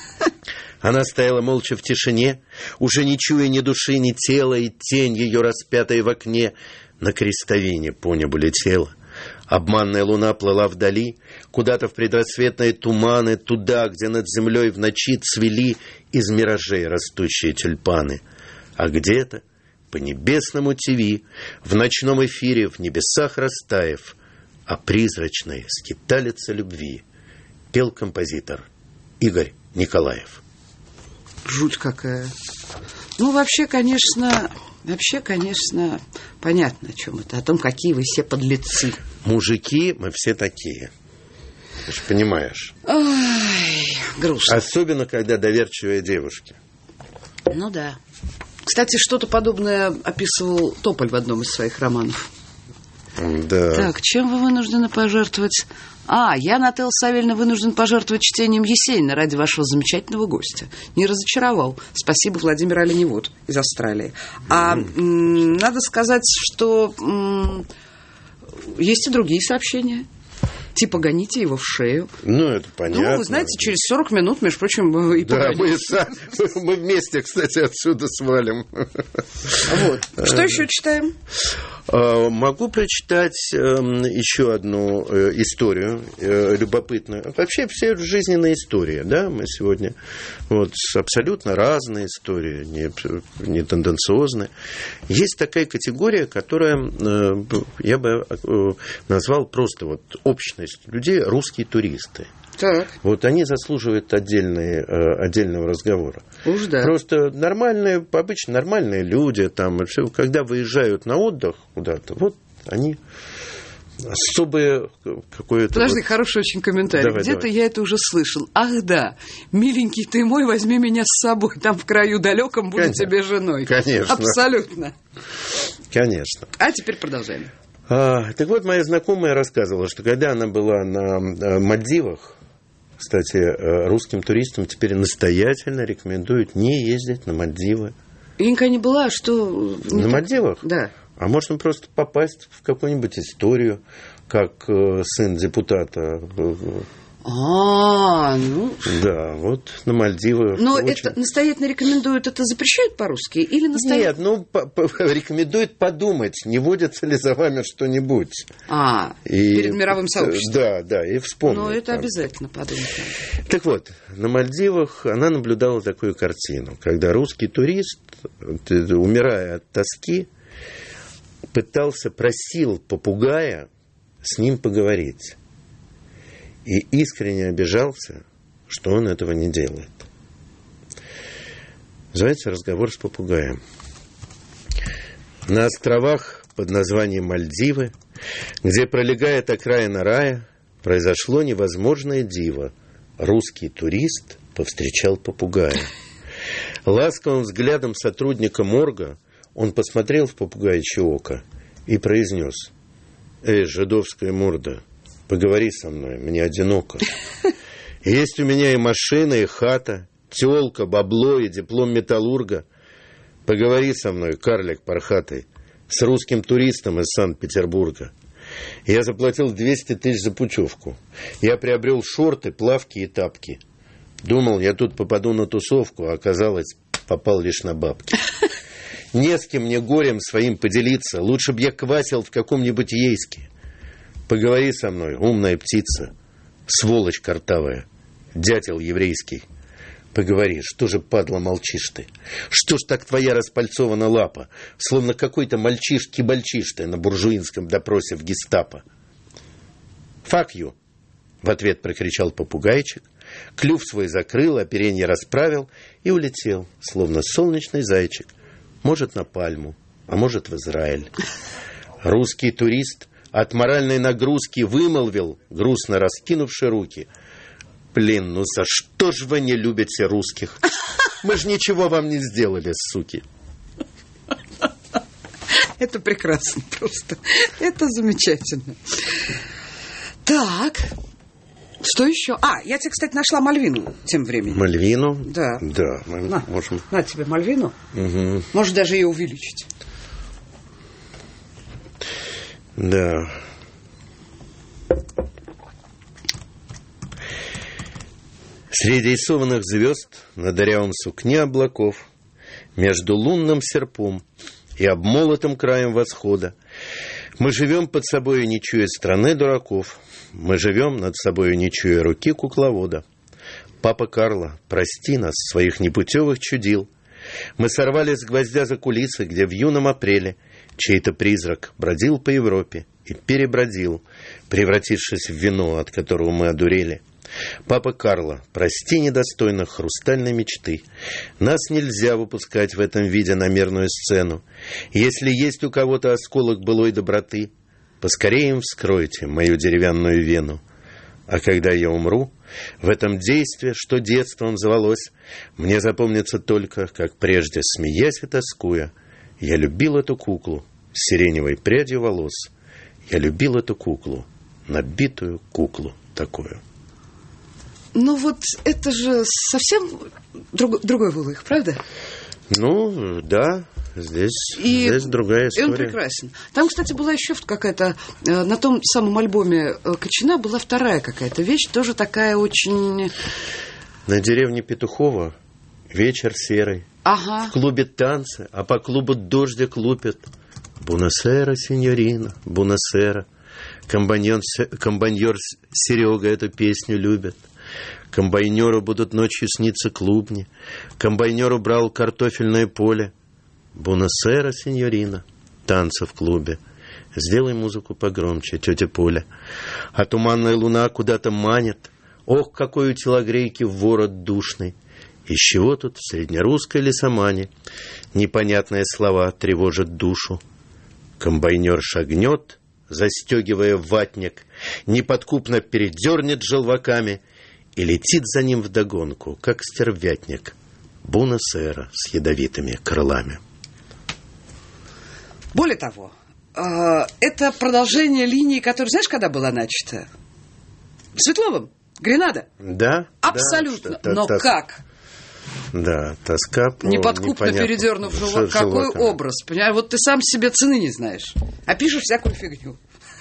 Она стояла молча в тишине, уже не чуя ни души, ни тела, и тень ее, распятая в окне, на крестовине по небу летела. Обманная луна плыла вдали, куда-то в предрассветные туманы, туда, где над землей в ночи цвели из миражей растущие тюльпаны. А где-то по небесному ТВ, в ночном эфире, в небесах растаяв, о призрачной скиталице любви пел композитор Игорь Николаев. Жуть какая. Ну, вообще, конечно, вообще, конечно, понятно, о чем это. О том, какие вы все подлецы. Мужики, мы все такие. Ты же понимаешь. Ой, грустно. Особенно, когда доверчивые девушки. Ну, да. Кстати, что-то подобное описывал Тополь в одном из своих романов. Да. Так, чем вы вынуждены пожертвовать? А, я, Нателла Савельевна, вынужден пожертвовать чтением Есенина ради вашего замечательного гостя. Не разочаровал. Спасибо, Владимир Оленевод из Австралии. А mm. м, надо сказать, что м, есть и другие сообщения. Типа гоните его в шею. Ну, это понятно. Ну, вы знаете, через сорок минут, между прочим, и да, погоните. мы, мы вместе, кстати, отсюда свалим. Вот. Что еще читаем? Могу прочитать еще одну историю любопытную. Вообще все жизненные истории, да, мы сегодня вот абсолютно разные истории, не, не тенденциозные. Есть такая категория, которая я бы назвал просто вот общность людей, русские туристы. Так. Вот они заслуживают отдельные, отдельного разговора. Уж да. Просто нормальные, обычно нормальные люди, там, когда выезжают на отдых куда-то, вот они особое какое-то... Подожди, вот... хороший очень комментарий. Давай, Где-то давай. я это уже слышал. Ах да, миленький ты мой, возьми меня с собой. Там в краю далеком буду Конечно. тебе женой. Конечно. Абсолютно. Конечно. А теперь продолжаем. А, так вот, моя знакомая рассказывала, что когда она была на Мальдивах, кстати, русским туристам теперь настоятельно рекомендуют не ездить на Мальдивы. Я никогда не была, что... На так... Мальдивах? Да. А можно просто попасть в какую-нибудь историю, как э, сын депутата. А, ну... Да, вот на Мальдивы. Но очень... это настоятельно рекомендуют, это запрещают по-русски? Или настоятельно? Нет, ну, по- по- рекомендует подумать, не водится ли за вами что-нибудь. А, и... перед мировым сообществом. Да, да, и вспомнить. Ну, это там. обязательно подумать. Так вот, на Мальдивах она наблюдала такую картину, когда русский турист, умирая от тоски, пытался, просил попугая с ним поговорить. И искренне обижался, что он этого не делает. Называется «Разговор с попугаем». На островах под названием Мальдивы, где пролегает окраина рая, произошло невозможное диво. Русский турист повстречал попугая. Ласковым взглядом сотрудника морга он посмотрел в попугайчье око и произнес: «Эй, жидовская морда, поговори со мной, мне одиноко. Есть у меня и машина, и хата, тёлка, бабло и диплом металлурга. Поговори со мной, карлик пархатый, с русским туристом из Санкт-Петербурга. Я заплатил двести тысяч за путевку. Я приобрел шорты, плавки и тапки. Думал, я тут попаду на тусовку, а оказалось, попал лишь на бабки. Не с кем мне горем своим поделиться, лучше б я квасил в каком-нибудь Ейске. Поговори со мной, умная птица, сволочь картавая, дятел еврейский. Поговори, что же, падла, молчишь ты? Что ж так твоя распальцована лапа, словно какой-то мальчишки-бальчиш ты на буржуинском допросе в гестапо? «Fuck you!» — в ответ прокричал попугайчик, клюв свой закрыл, оперенье расправил и улетел, словно солнечный зайчик, может, на Пальму, а может, в Израиль. Русский турист от моральной нагрузки вымолвил, грустно раскинувши руки: Блин, ну за что ж вы не любите русских? Мы же ничего вам не сделали, суки. Это прекрасно просто. Это замечательно. Так, что еще? А, я тебе, кстати, нашла Мальвину тем временем. Мальвину? Да. Да, мы на, можем. На тебе Мальвину. Угу. Можешь даже ее увеличить. Да. Среди рисованных звезд на дырявом сукне облаков, между лунным серпом и обмолотым краем восхода, мы живем под собою, не чуя страны дураков. Мы живем над собою, не чуя руки кукловода. Папа Карло, прости нас, своих непутевых чудил. Мы сорвали с гвоздя за кулисы, где в юном апреле чей-то призрак бродил по Европе и перебродил, превратившись в вино, от которого мы одурели. Папа Карло, прости недостойных хрустальной мечты. Нас нельзя выпускать в этом виде на мерную сцену. Если есть у кого-то осколок былой доброты, поскорее им вскройте мою деревянную вену. А когда я умру, в этом действии, что детством звалось, мне запомнится только, как прежде, смеясь и тоскуя, я любил эту куклу с сиреневой прядью волос. Я любил эту куклу, набитую куклу такую. Ну вот это же совсем друг, другой Вулых, правда? Ну, да, здесь, и, здесь другая история. И он прекрасен. Там, кстати, была еще какая-то, на том самом альбоме Кочина была вторая какая-то вещь, тоже такая очень... На деревне Петухова вечер серый. Ага. В клубе танцы, а по клубу дождик лупит. Бунасера, сеньорина, бунасера. Комбайнер, комбайнер Серега эту песню любит. Комбайнеру будут ночью сниться клубни. Комбайнер убрал картофельное поле. Бунасера, сеньорина, танцы в клубе. Сделай музыку погромче, тетя Поля. А туманная луна куда-то манит. Ох, какой у телогрейки ворот душный. Из чего тут в среднерусской лесомане непонятные слова тревожат душу. Комбайнер шагнет, застегивая ватник, неподкупно передернет желваками и летит за ним вдогонку, как стервятник, бунасера с ядовитыми крылами. Более того, это продолжение линии, которая, знаешь, когда была начата? Светловым, Гренада. Да. Абсолютно. Да, но тос... как? Да, тоска по неподкупно передернув желвак. Какой желваками. Образ? Понимаешь, вот ты сам себе цены не знаешь, а пишешь всякую фигню.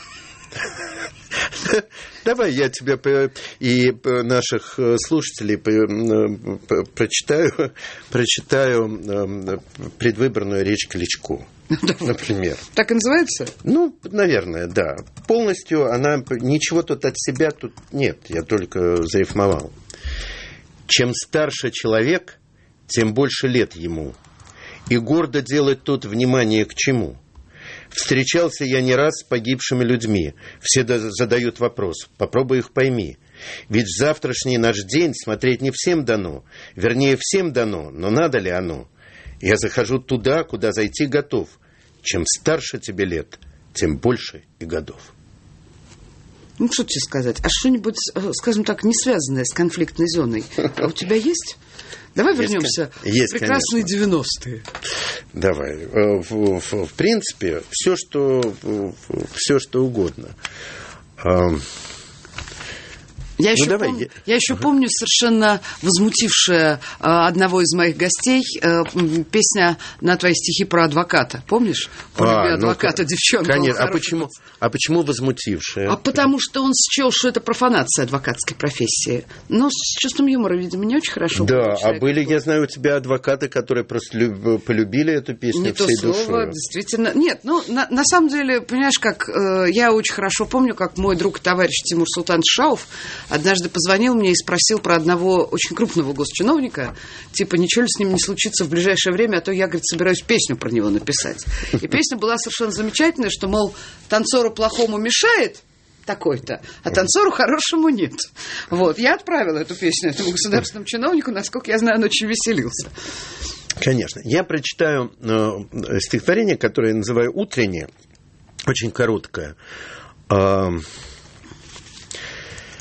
Давай я тебе и наших слушателей прочитаю, прочитаю предвыборную речь Кличко, например. Так и называется? Ну, наверное, да. Полностью она... Ничего тут от себя тут нет. Я только зарифмовал. Чем старше человек, тем больше лет ему. И гордо делать тут внимание к чему. Встречался я не раз с погибшими людьми. Все задают вопрос. Попробуй их пойми. Ведь в завтрашний наш день смотреть не всем дано. Вернее, всем дано, но надо ли оно? Я захожу туда, куда зайти готов. Чем старше тебе лет, тем больше и годов. Ну, что тебе сказать? А что-нибудь, скажем так, не связанное с конфликтной зоной у тебя есть? Давай есть, вернемся есть, в прекрасные конечно. девяностые. Давай. В, в, в принципе, все что, все, что угодно. Я еще, ну, давай, пом... я... я еще ага. помню совершенно возмутившая а, одного из моих гостей а, песня на твои стихи про адвоката. Помнишь? Про а, адвоката, ну, девчонку. Конечно. А почему, а почему возмутившая? А потому что он счел, что это профанация адвокатской профессии. Но с чувством юмора, видимо, не очень хорошо. Да, а были, я знаю, у тебя адвокаты, которые просто люб... полюбили эту песню не всей то слово, душой. Действительно. Нет, ну, на, на самом деле, понимаешь, как э, я очень хорошо помню, как мой друг и товарищ Тимур Султанович Шаов однажды позвонил мне и спросил про одного очень крупного госчиновника, типа, ничего ли с ним не случится в ближайшее время, а то я, говорит, собираюсь песню про него написать. И песня была совершенно замечательная, что, мол, танцору плохому мешает такой-то, а танцору хорошему нет. Вот, я отправила эту песню этому государственному чиновнику, насколько я знаю, он очень веселился. Конечно. Я прочитаю э, стихотворение, которое я называю «Утреннее», очень короткое. Э,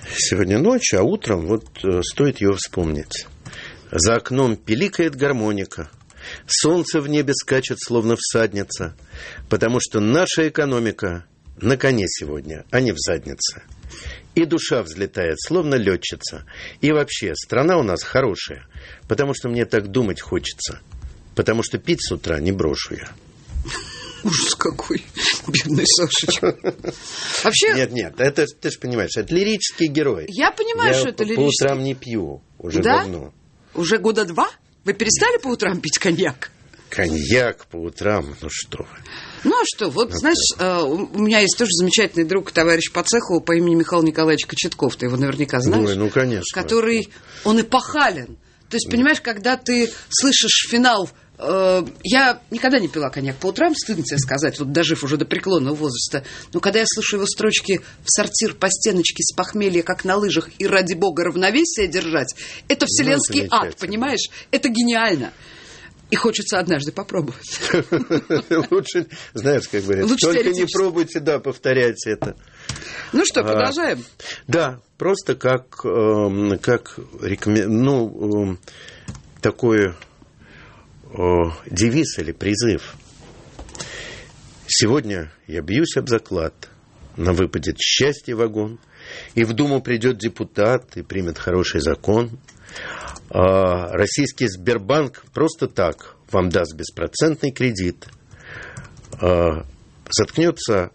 сегодня ночь, а утром вот стоит ее вспомнить. За окном пиликает гармоника. Солнце в небе скачет, словно всадница, потому что наша экономика на коне сегодня, а не в заднице. И душа взлетает, словно летчица. И вообще, страна у нас хорошая, потому что мне так думать хочется. Потому что пить с утра не брошу я. Ужас какой, бедный Сашечка. Вообще... Нет, нет, это, ты же понимаешь, это лирический герой. Я понимаю, я что это по лирический. утрам не пью уже да? давно. Уже года два? Вы перестали по утрам пить коньяк? Коньяк по утрам? Ну что вы. Ну а что, вот, ну, знаешь, э, у меня есть тоже замечательный друг, товарищ по цеху по имени Михаил Николаевич Кочетков, ты его наверняка знаешь. Ой, ну, конечно. Который, он эпохален. То есть, понимаешь, когда ты слышишь финал... Э, я никогда не пила коньяк по утрам, стыдно тебе сказать, вот дожив уже до преклонного возраста. Но когда я слышу его строчки «в сортир по стеночке с похмелья, как на лыжах, и ради бога равновесие держать», это вселенский ну, ад, понимаешь? Это гениально. И хочется однажды попробовать. Лучше, знаешь, как говорят, только не пробуйте, да, повторяйте это. Ну что, продолжаем? Да, просто как, как ну, такой девиз или призыв. Сегодня я бьюсь об заклад, на выпадет счастье вагон, и в Думу придет депутат и примет хороший закон. Российский Сбербанк просто так вам даст беспроцентный кредит. Заткнется,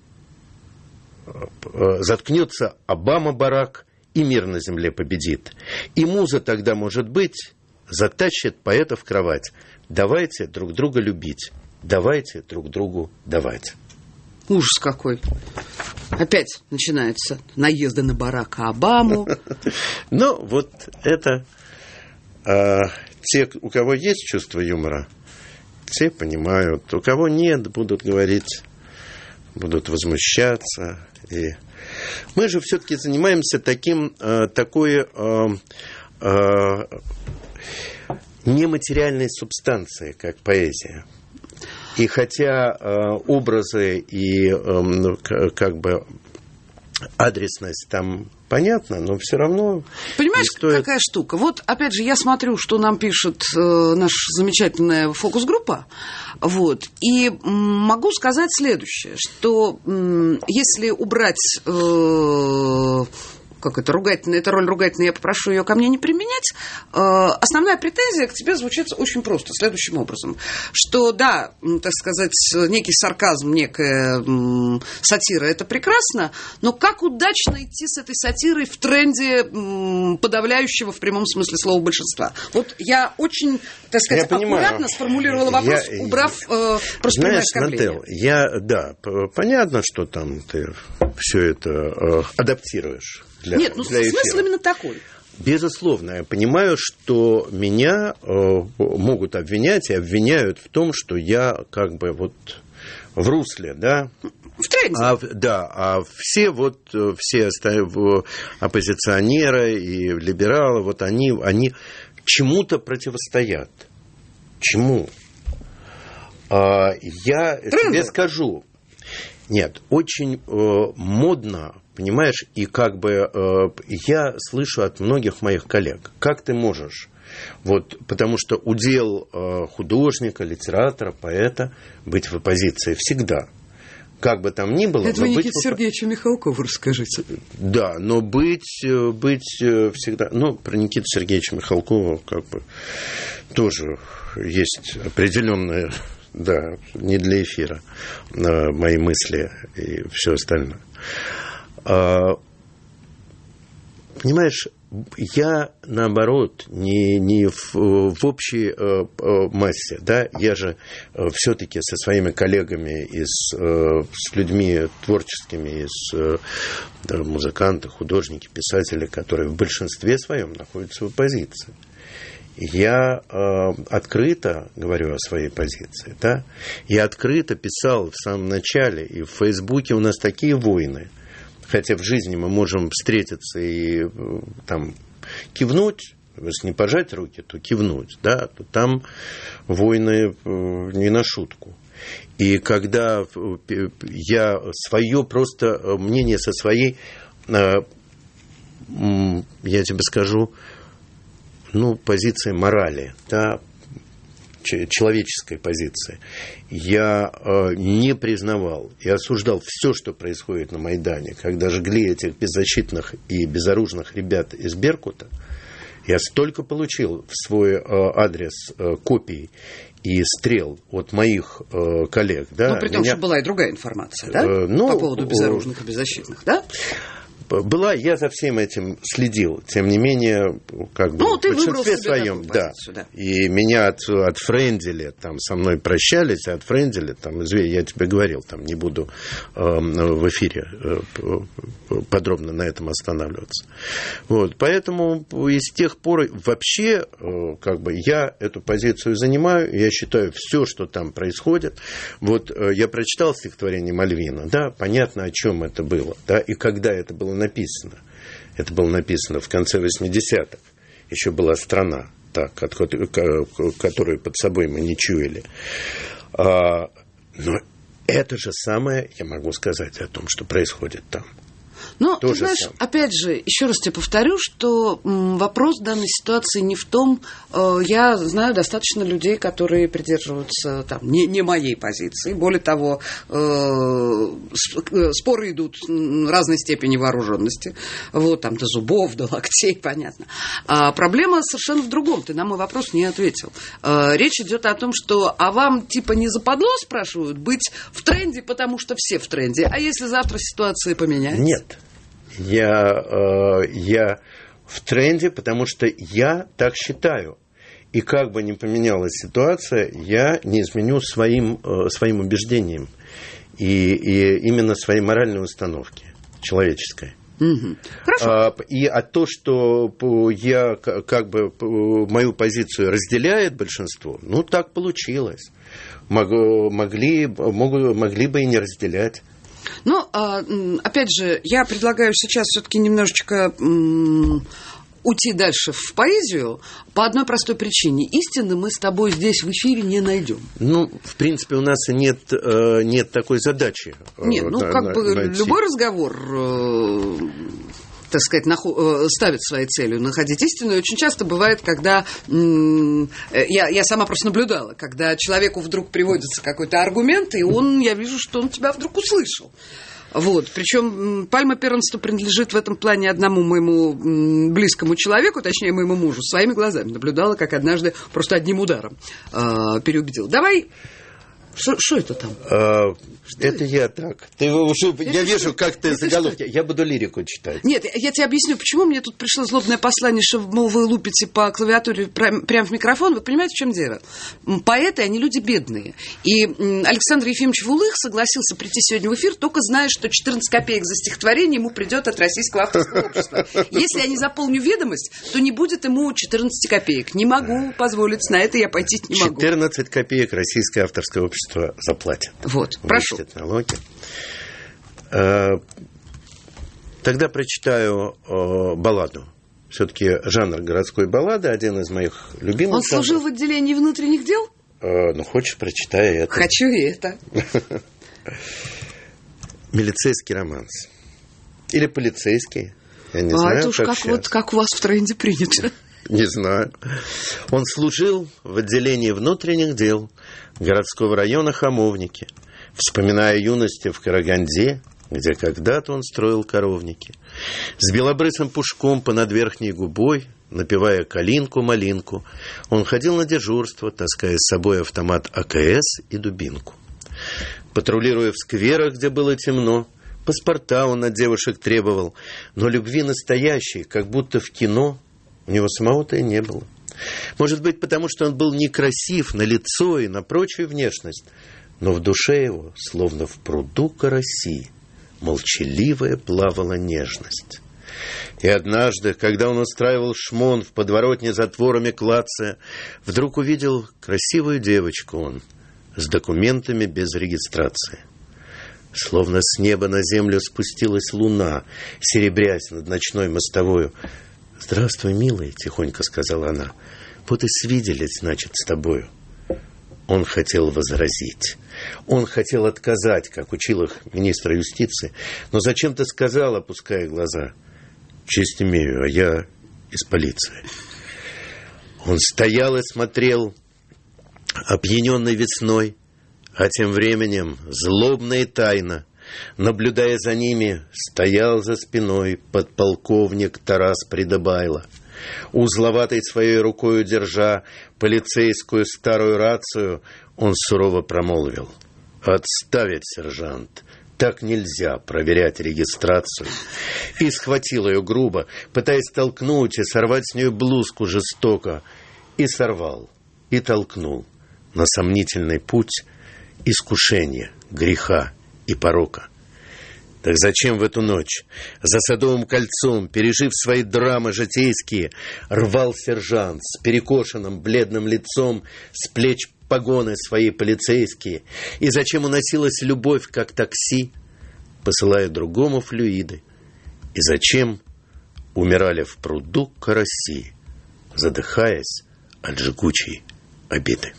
заткнется Обама-барак, и мир на земле победит. И муза тогда, может быть, затащит поэта в кровать. Давайте друг друга любить. Давайте друг другу давать. Ужас какой. Опять начинаются наезды на Барака Обаму. Ну, вот это... А те, у кого есть чувство юмора, те понимают. У кого нет, будут говорить, будут возмущаться. И мы же все-таки занимаемся таким, такой нематериальной субстанцией, как поэзия. И хотя образы и как бы адресность там понятно, но все равно... Понимаешь, стоит... какая штука? Вот, опять же, я смотрю, что нам пишет э, наша замечательная фокус-группа, вот, и могу сказать следующее, что э, если убрать... Э, как это, ругательная, это роль ругательная, я попрошу ее ко мне не применять. Э, основная претензия к тебе звучит очень просто, следующим образом, что, да, так сказать, некий сарказм, некая м, сатира, это прекрасно, но как удачно идти с этой сатирой в тренде м, подавляющего в прямом смысле слова большинства. Вот я очень, так сказать, я аккуратно понимаю. Сформулировала вопрос, я, убрав э, просто прямое оскорбление. Нателл, я, да, понятно, что там ты все это э, адаптируешь. Для, Нет, ну для смысл именно такой. Безусловно, я понимаю, что меня э, могут обвинять и обвиняют в том, что я как бы вот в русле, да? В тренде. А, да, а все вот, все оппозиционеры и либералы, вот они, они чему-то противостоят. Чему? А, я Тренды. тебе скажу. Нет, очень э, модно, понимаешь, и как бы э, я слышу от многих моих коллег, как ты можешь, вот, потому что удел э, художника, литератора, поэта быть в оппозиции всегда, как бы там ни было. Это вы Никите в... Сергеевичу Михалкову расскажите. Да, но быть, быть всегда, ну, про Никиту Сергеевича Михалкова как бы тоже есть определенная... Да, не для эфира, мои мысли и все остальное. Понимаешь, я, наоборот, не, не в, в общей массе, да, я же все-таки со своими коллегами, и с, с людьми творческими, и с да, музыканты, художники, писатели, которые в большинстве своем находятся в оппозиции. Я э, открыто говорю о своей позиции, да? Я открыто писал в самом начале, и в Фейсбуке у нас такие войны, хотя в жизни мы можем встретиться и э, там кивнуть, если не пожать руки, то кивнуть, да? То там войны э, не на шутку. И когда я свое просто мнение со своей... Э, я тебе скажу, ну, позиция морали, да, человеческой позиции. Я э, не признавал и осуждал все, что происходит на Майдане, когда жгли этих беззащитных и безоружных ребят из «Беркута». Я столько получил в свой э, адрес э, копий и стрел от моих э, коллег. Да? Ну, при том, Меня... что была и другая информация, да? Э, ну, по поводу безоружных и беззащитных, да? Была, я за всем этим следил. Тем не менее, как бы ну, в большинстве своем, да. позицию, да. И меня от, от Френделя, там со мной прощались, а от Френделя, там, извини, я тебе говорил, там не буду э, в эфире э, подробно на этом останавливаться. Вот, поэтому и с тех пор вообще, э, как бы, я эту позицию занимаю, я считаю, все, что там происходит. Вот э, я прочитал стихотворение Мальвина, да, понятно, о чем это было, да, и когда это было написано. Это было написано в конце восьмидесятых. Еще была страна, так, которую под собой мы не чуяли. Но это же самое я могу сказать о том, что происходит там. Но, ты знаешь, сам. опять же, еще раз тебе повторю, что м, вопрос данной ситуации не в том, э, я знаю достаточно людей, которые придерживаются там, не, не моей позиции. Более того, э, споры идут разной степени вооруженности. Вот, там, до зубов, до локтей, понятно. А проблема совершенно в другом. Ты на мой вопрос не ответил. Э, речь идет о том, что, а вам типа не западло, спрашивают, быть в тренде, потому что все в тренде. А если завтра ситуация поменяется? Нет. Я, э, я в тренде, потому что я так считаю. И как бы ни поменялась ситуация, я не изменю своим, э, своим убеждениям. И, и именно своей моральной установки человеческой. Угу. Хорошо. А, и а то, что я как бы мою позицию разделяет большинство, ну так получилось. Мог, могли, мог, могли бы и не разделять. Ну, опять же, я предлагаю сейчас все-таки немножечко уйти дальше в поэзию по одной простой причине. Истины мы с тобой здесь в эфире не найдем. Ну, в принципе, у нас нет, нет такой задачи. Нет, ну, как на, бы найти. Любой разговор, так сказать, наху- ставит своей целью находить истину. И очень часто бывает, когда... М- я, я сама просто наблюдала, когда человеку вдруг приводится какой-то аргумент, и он, я вижу, что он тебя вдруг услышал. Вот. Причем пальма первенства принадлежит в этом плане одному моему близкому человеку, точнее, моему мужу. Своими глазами наблюдала, как однажды просто одним ударом э, переубедил. Давай... Что это там? А, это я так. Ты, шо, я вижу, как ты заголовки. Я буду лирику читать. Нет, я тебе объясню, почему мне тут пришло злобное послание, что, мол, вы лупите по клавиатуре прямо в микрофон. Вы понимаете, в чем дело? Поэты, они люди бедные. И Александр Ефимович Вулых согласился прийти сегодня в эфир, только зная, что четырнадцать копеек за стихотворение ему придет от Российского авторского общества. Если я не заполню ведомость, то не будет ему четырнадцать копеек. Не могу позволить, на это я пойти не могу. четырнадцать копеек Российское авторское общество заплатит. Вот, прошу. Налоги. Тогда прочитаю балладу. Все-таки жанр городской баллады, один из моих любимых. Он служил жанров. В отделении внутренних дел? Ну, хочешь, прочитай это. Хочу и это. Милицейский романс. Или полицейский. Я не а знаю, это уж как, вот, как у вас в тренде принято. Не знаю. Он служил в отделении внутренних дел городского района Хамовники, вспоминая юности в Караганде, где когда-то он строил коровники. С белобрысым пушком понад верхней губой, напевая калинку-малинку, он ходил на дежурство, таская с собой автомат А К С и дубинку. Патрулируя в скверах, где было темно, паспорта он от девушек требовал, но любви настоящей, как будто в кино, у него самого-то и не было. Может быть, потому что он был некрасив на лицо и на прочую внешность, но в душе его, словно в пруду караси, молчаливая плавала нежность. И однажды, когда он устраивал шмон в подворотне затворами клацая, вдруг увидел красивую девочку он с документами без регистрации. Словно с неба на землю спустилась луна, серебрясь над ночной мостовою. «Здравствуй, милый», — тихонько сказала она. «Вот и свиделись, значит, с тобою». Он хотел возразить. Он хотел отказать, как учил их министр юстиции, но зачем-то сказал, опуская глаза: честь имею, а я из полиции. Он стоял и смотрел, опьяненный весной, а тем временем, злобно и тайно, наблюдая за ними, стоял за спиной подполковник Тарас Придыбайло. Узловатой своей рукою держа полицейскую старую рацию, он сурово промолвил: «Отставить, сержант! Так нельзя проверять регистрацию». И схватил ее грубо, пытаясь толкнуть и сорвать с нее блузку жестоко. И сорвал, и толкнул на сомнительный путь искушения, греха и порока. Так зачем в эту ночь, за Садовым кольцом, пережив свои драмы житейские, рвал сержант с перекошенным бледным лицом с плеч погоны свои полицейские? И зачем уносилась любовь, как такси, посылая другому флюиды? И зачем умирали в пруду караси, задыхаясь от жгучей обиды?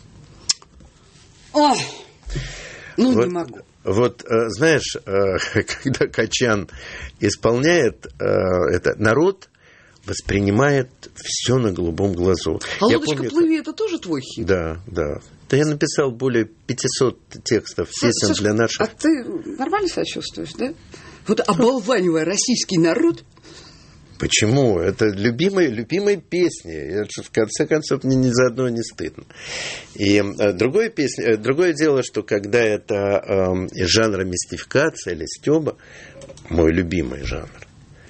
Ой, ну вот, не могу. Вот, знаешь, когда Качан исполняет это, народ воспринимает все на голубом глазу. А «Лодочка, помню, плыви» — это тоже твой хит? Да, да. Да я написал более пятисот текстов, песен Саш, для наших. А ты нормально себя чувствуешь, да? Вот оболванивая российский народ. Почему? Это любимые, любимые песни. Это, в конце концов, мне ни за одно не стыдно. И другое, песня, другое дело, что когда это э, из жанра мистификация или стёба, мой любимый жанр,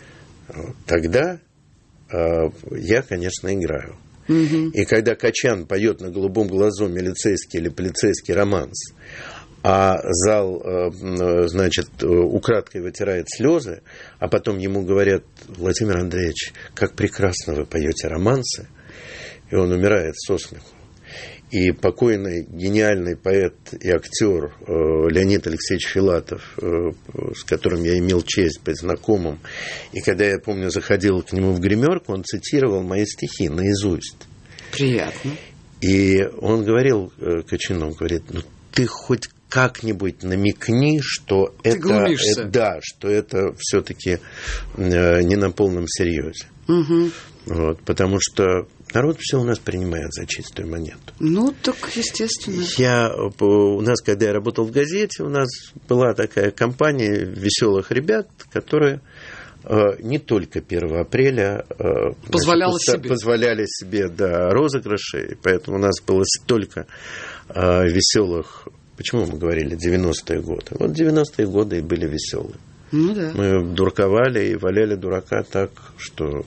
тогда э, я, конечно, играю. Mm-hmm. И когда Качан поет на голубом глазу милицейский или полицейский романс, а зал, значит, украдкой вытирает слезы, а потом ему говорят: Владимир Андреевич, как прекрасно вы поете романсы, и он умирает со смеху. И покойный гениальный поэт и актер Леонид Алексеевич Филатов, с которым я имел честь быть знакомым, и когда, я помню, заходил к нему в гримерку, он цитировал мои стихи наизусть. Приятно. И он говорил Качану, говорит: ну ты хоть как-нибудь намекни, что ты это, глумишься. это, да, что это все-таки э, не на полном серьезе. Угу. Вот, потому что народ все у нас принимает за чистую монету. Ну, так естественно. Я, у нас, когда я работал в газете, у нас была такая компания веселых ребят, которые э, не только первого апреля э, Позволяла значит, себе. позволяли себе да, розыгрыши, поэтому у нас было столько э, веселых. Почему мы говорили девяностые годы? Вот девяностые годы и были веселые. Ну да. Мы дурковали и валяли дурака так, что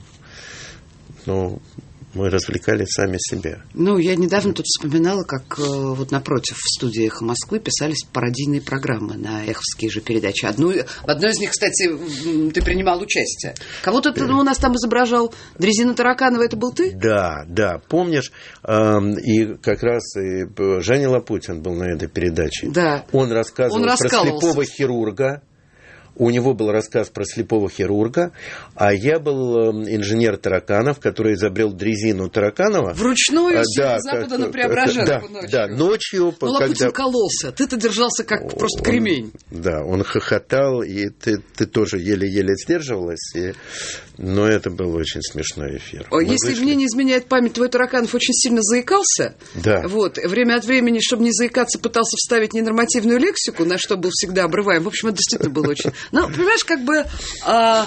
ну, мы развлекали сами себя. Ну, я недавно тут вспоминала, как вот напротив в студии «Эхо Москвы» писались пародийные программы на эховские же передачи. Одну, в одной из них, кстати, ты принимал участие. Кого-то ты ну, у нас там изображал. Дрезина Тараканова, это был ты? Да, да. Помнишь, э, и как раз и Женя Лопутин был на этой передаче. Да. Он рассказывал Он про слепого хирурга. У него был рассказ про слепого хирурга, а я был инженер тараканов, который изобрел дрезину Тараканова. Вручную с да, запада как, на Преображенку да, ночью. Да, ночью. Но Лопутин когда... кололся, ты-то держался как он, просто кремень. Да, он хохотал, и ты, ты тоже еле-еле сдерживалась, и... но это был очень смешной эфир. О, если вышли... мне не изменяет память, твой Тараканов очень сильно заикался. Да. Вот, время от времени, чтобы не заикаться, пытался вставить ненормативную лексику, на что был всегда обрываем. В общем, это действительно было очень... Ну, понимаешь, как бы а...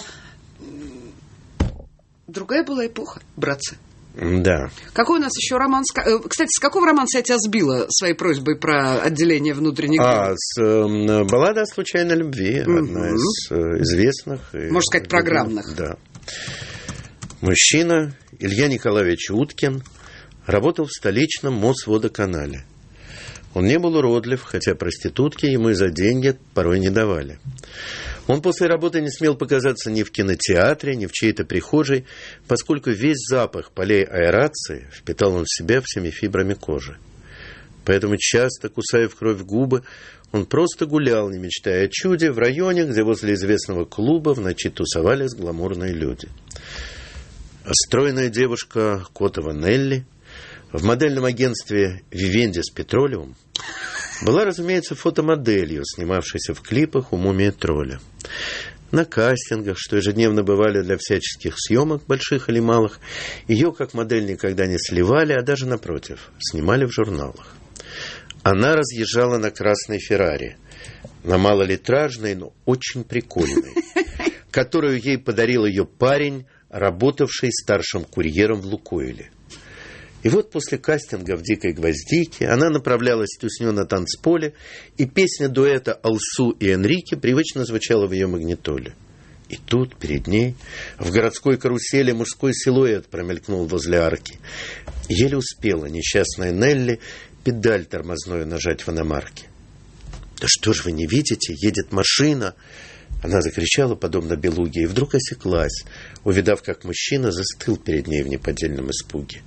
другая была эпоха, братцы. Да. Какой у нас еще роман? Кстати, с какого романса я тебя сбила своей просьбой про отделение внутренних дел? А, с э, «Баллада о случайной любви», mm-hmm. одна из э, известных. Можно сказать, программных. Да. Мужчина, Илья Николаевич Уткин, работал в столичном Мосводоканале. Он не был уродлив, хотя проститутки ему и за деньги порой не давали. Он после работы не смел показаться ни в кинотеатре, ни в чьей-то прихожей, поскольку весь запах полей аэрации впитал он в себя всеми фибрами кожи. Поэтому, часто кусая в кровь губы, он просто гулял, не мечтая о чуде, в районе, где возле известного клуба в ночи тусовались гламурные люди. А стройная девушка Котова Нелли в модельном агентстве «Вивендис Петролиум» была, разумеется, фотомоделью, снимавшейся в клипах у «Мумии Тролля». на кастингах, что ежедневно бывали для всяческих съемок, больших или малых. Ее как модель никогда не сливали, а даже напротив, снимали в журналах. Она разъезжала на красной Феррари, на малолитражной, но очень прикольной, которую ей подарил ее парень, работавший старшим курьером в «Лукойле». И вот после кастинга в «Дикой гвоздике» она направлялась в Тусню на танцполе, и песня дуэта Алсу и Энрике привычно звучала в ее магнитоле. И тут перед ней в городской карусели мужской силуэт промелькнул возле арки. Еле успела несчастная Нелли педаль тормозную нажать в иномарке. «Да что ж вы не видите? Едет машина!» Она закричала, подобно белуге, и вдруг осеклась, увидав, как мужчина застыл перед ней в неподдельном испуге.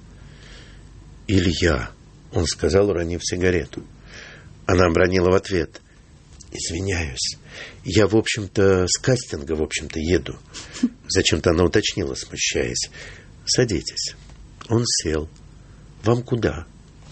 «Илья», — он сказал, уронив сигарету. Она обронила в ответ: «Извиняюсь, я, в общем-то, с кастинга, в общем-то, еду». Зачем-то она уточнила, смущаясь: «Садитесь». Он сел. «Вам куда?»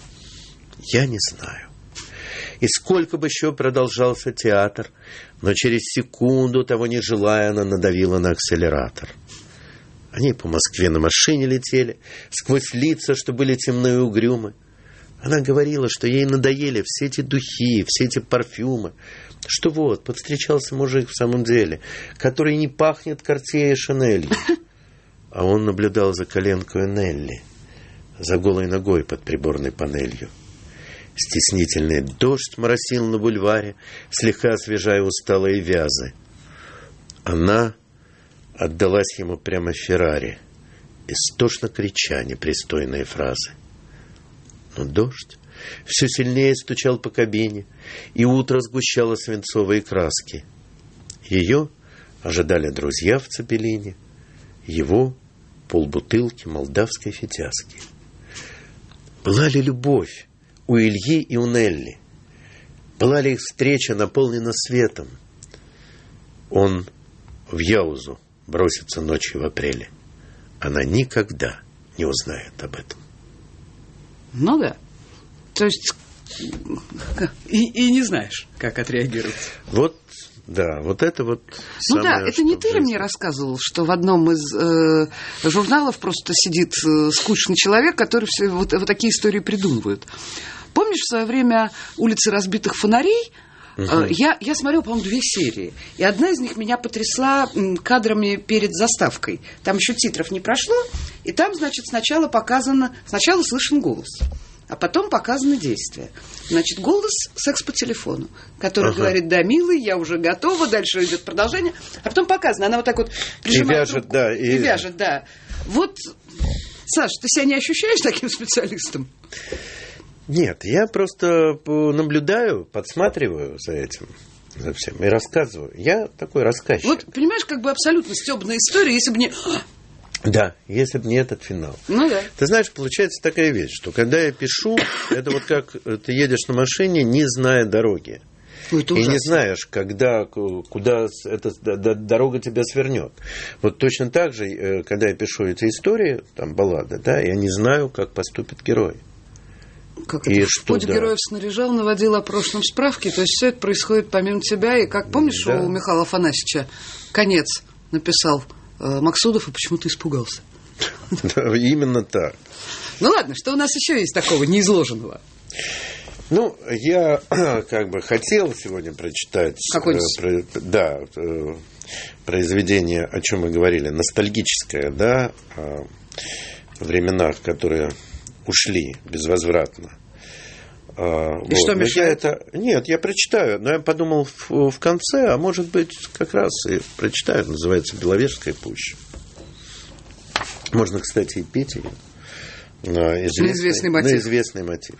«Я не знаю». И сколько бы еще продолжался театр, но через секунду, того не желая, она надавила на акселератор. Они по Москве на машине летели, сквозь лица, что были темны и угрюмы. Она говорила, что ей надоели все эти духи, все эти парфюмы, что вот, подстречался мужик в самом деле, который не пахнет Кортье и Шанелью. А он наблюдал за коленкой Нелли, за голой ногой под приборной панелью. Стеснительный дождь моросил на бульваре, слегка освежая усталые вязы. Она отдалась ему прямо в Феррари, истошно крича непристойные фразы. Но дождь все сильнее стучал по кабине, и утро сгущало свинцовые краски. Ее ожидали друзья в Цепелине, его полбутылки молдавской фитяски. Была ли любовь у Ильи и у Нелли? Была ли их встреча наполнена светом? Он в Яузу бросится ночью в апреле. Она никогда не узнает об этом. Ну да. То есть и, и не знаешь, как отреагировать. Вот, да, вот это вот ну самое, да, это не ты ли мне рассказывал, что в одном из э, журналов просто сидит э, скучный человек, который все вот, вот такие истории придумывает. Помнишь, в свое время «Улицы разбитых фонарей»? Uh-huh. Я, я смотрела, по-моему, две серии. И одна из них меня потрясла кадрами перед заставкой. Там еще титров не прошло. И там, значит, сначала показано... Сначала слышен голос, а потом показано действие. Значит, голос секс по телефону, который uh-huh. говорит: «Да, милый, я уже готова». Дальше идет продолжение. А потом показано. Она вот так вот прижимает... И вяжет, да. И... и вяжет, да. Вот, Саш, ты себя не ощущаешь таким специалистом? Нет, я просто наблюдаю, подсматриваю за этим, за всем, и рассказываю. Я такой рассказчик. Вот, понимаешь, как бы абсолютно стёбная история, если бы не... Да, если бы не этот финал. Ну да. Ты знаешь, получается такая вещь, что когда я пишу, это вот как ты едешь на машине, не зная дороги. Ой, это и ужасно. Не знаешь, когда, куда эта дорога тебя свернет. Вот точно так же, когда я пишу эти истории, там баллады, да, я не знаю, как поступит герой. Как и это? Что, Путь да. героев снаряжал, наводил о прошлом справки. То есть все это происходит помимо тебя. И как помнишь, да. у Михаила Афанасьевича конец написал э, Максудов, и почему-то испугался. Да, именно так. Ну ладно, что у нас еще есть такого неизложенного? Ну, я как бы хотел сегодня прочитать Какое-нибудь? Э, да, э, произведение, о чем мы говорили, ностальгическое, да, о временах, которые ушли безвозвратно. И вот. что мешает? Я это... Нет, я прочитаю, но я подумал в, в конце, а может быть, как раз и прочитаю. Называется «Беловежская пуща». Можно, кстати, и петь ее на известный, на известный мотив. На известный мотив.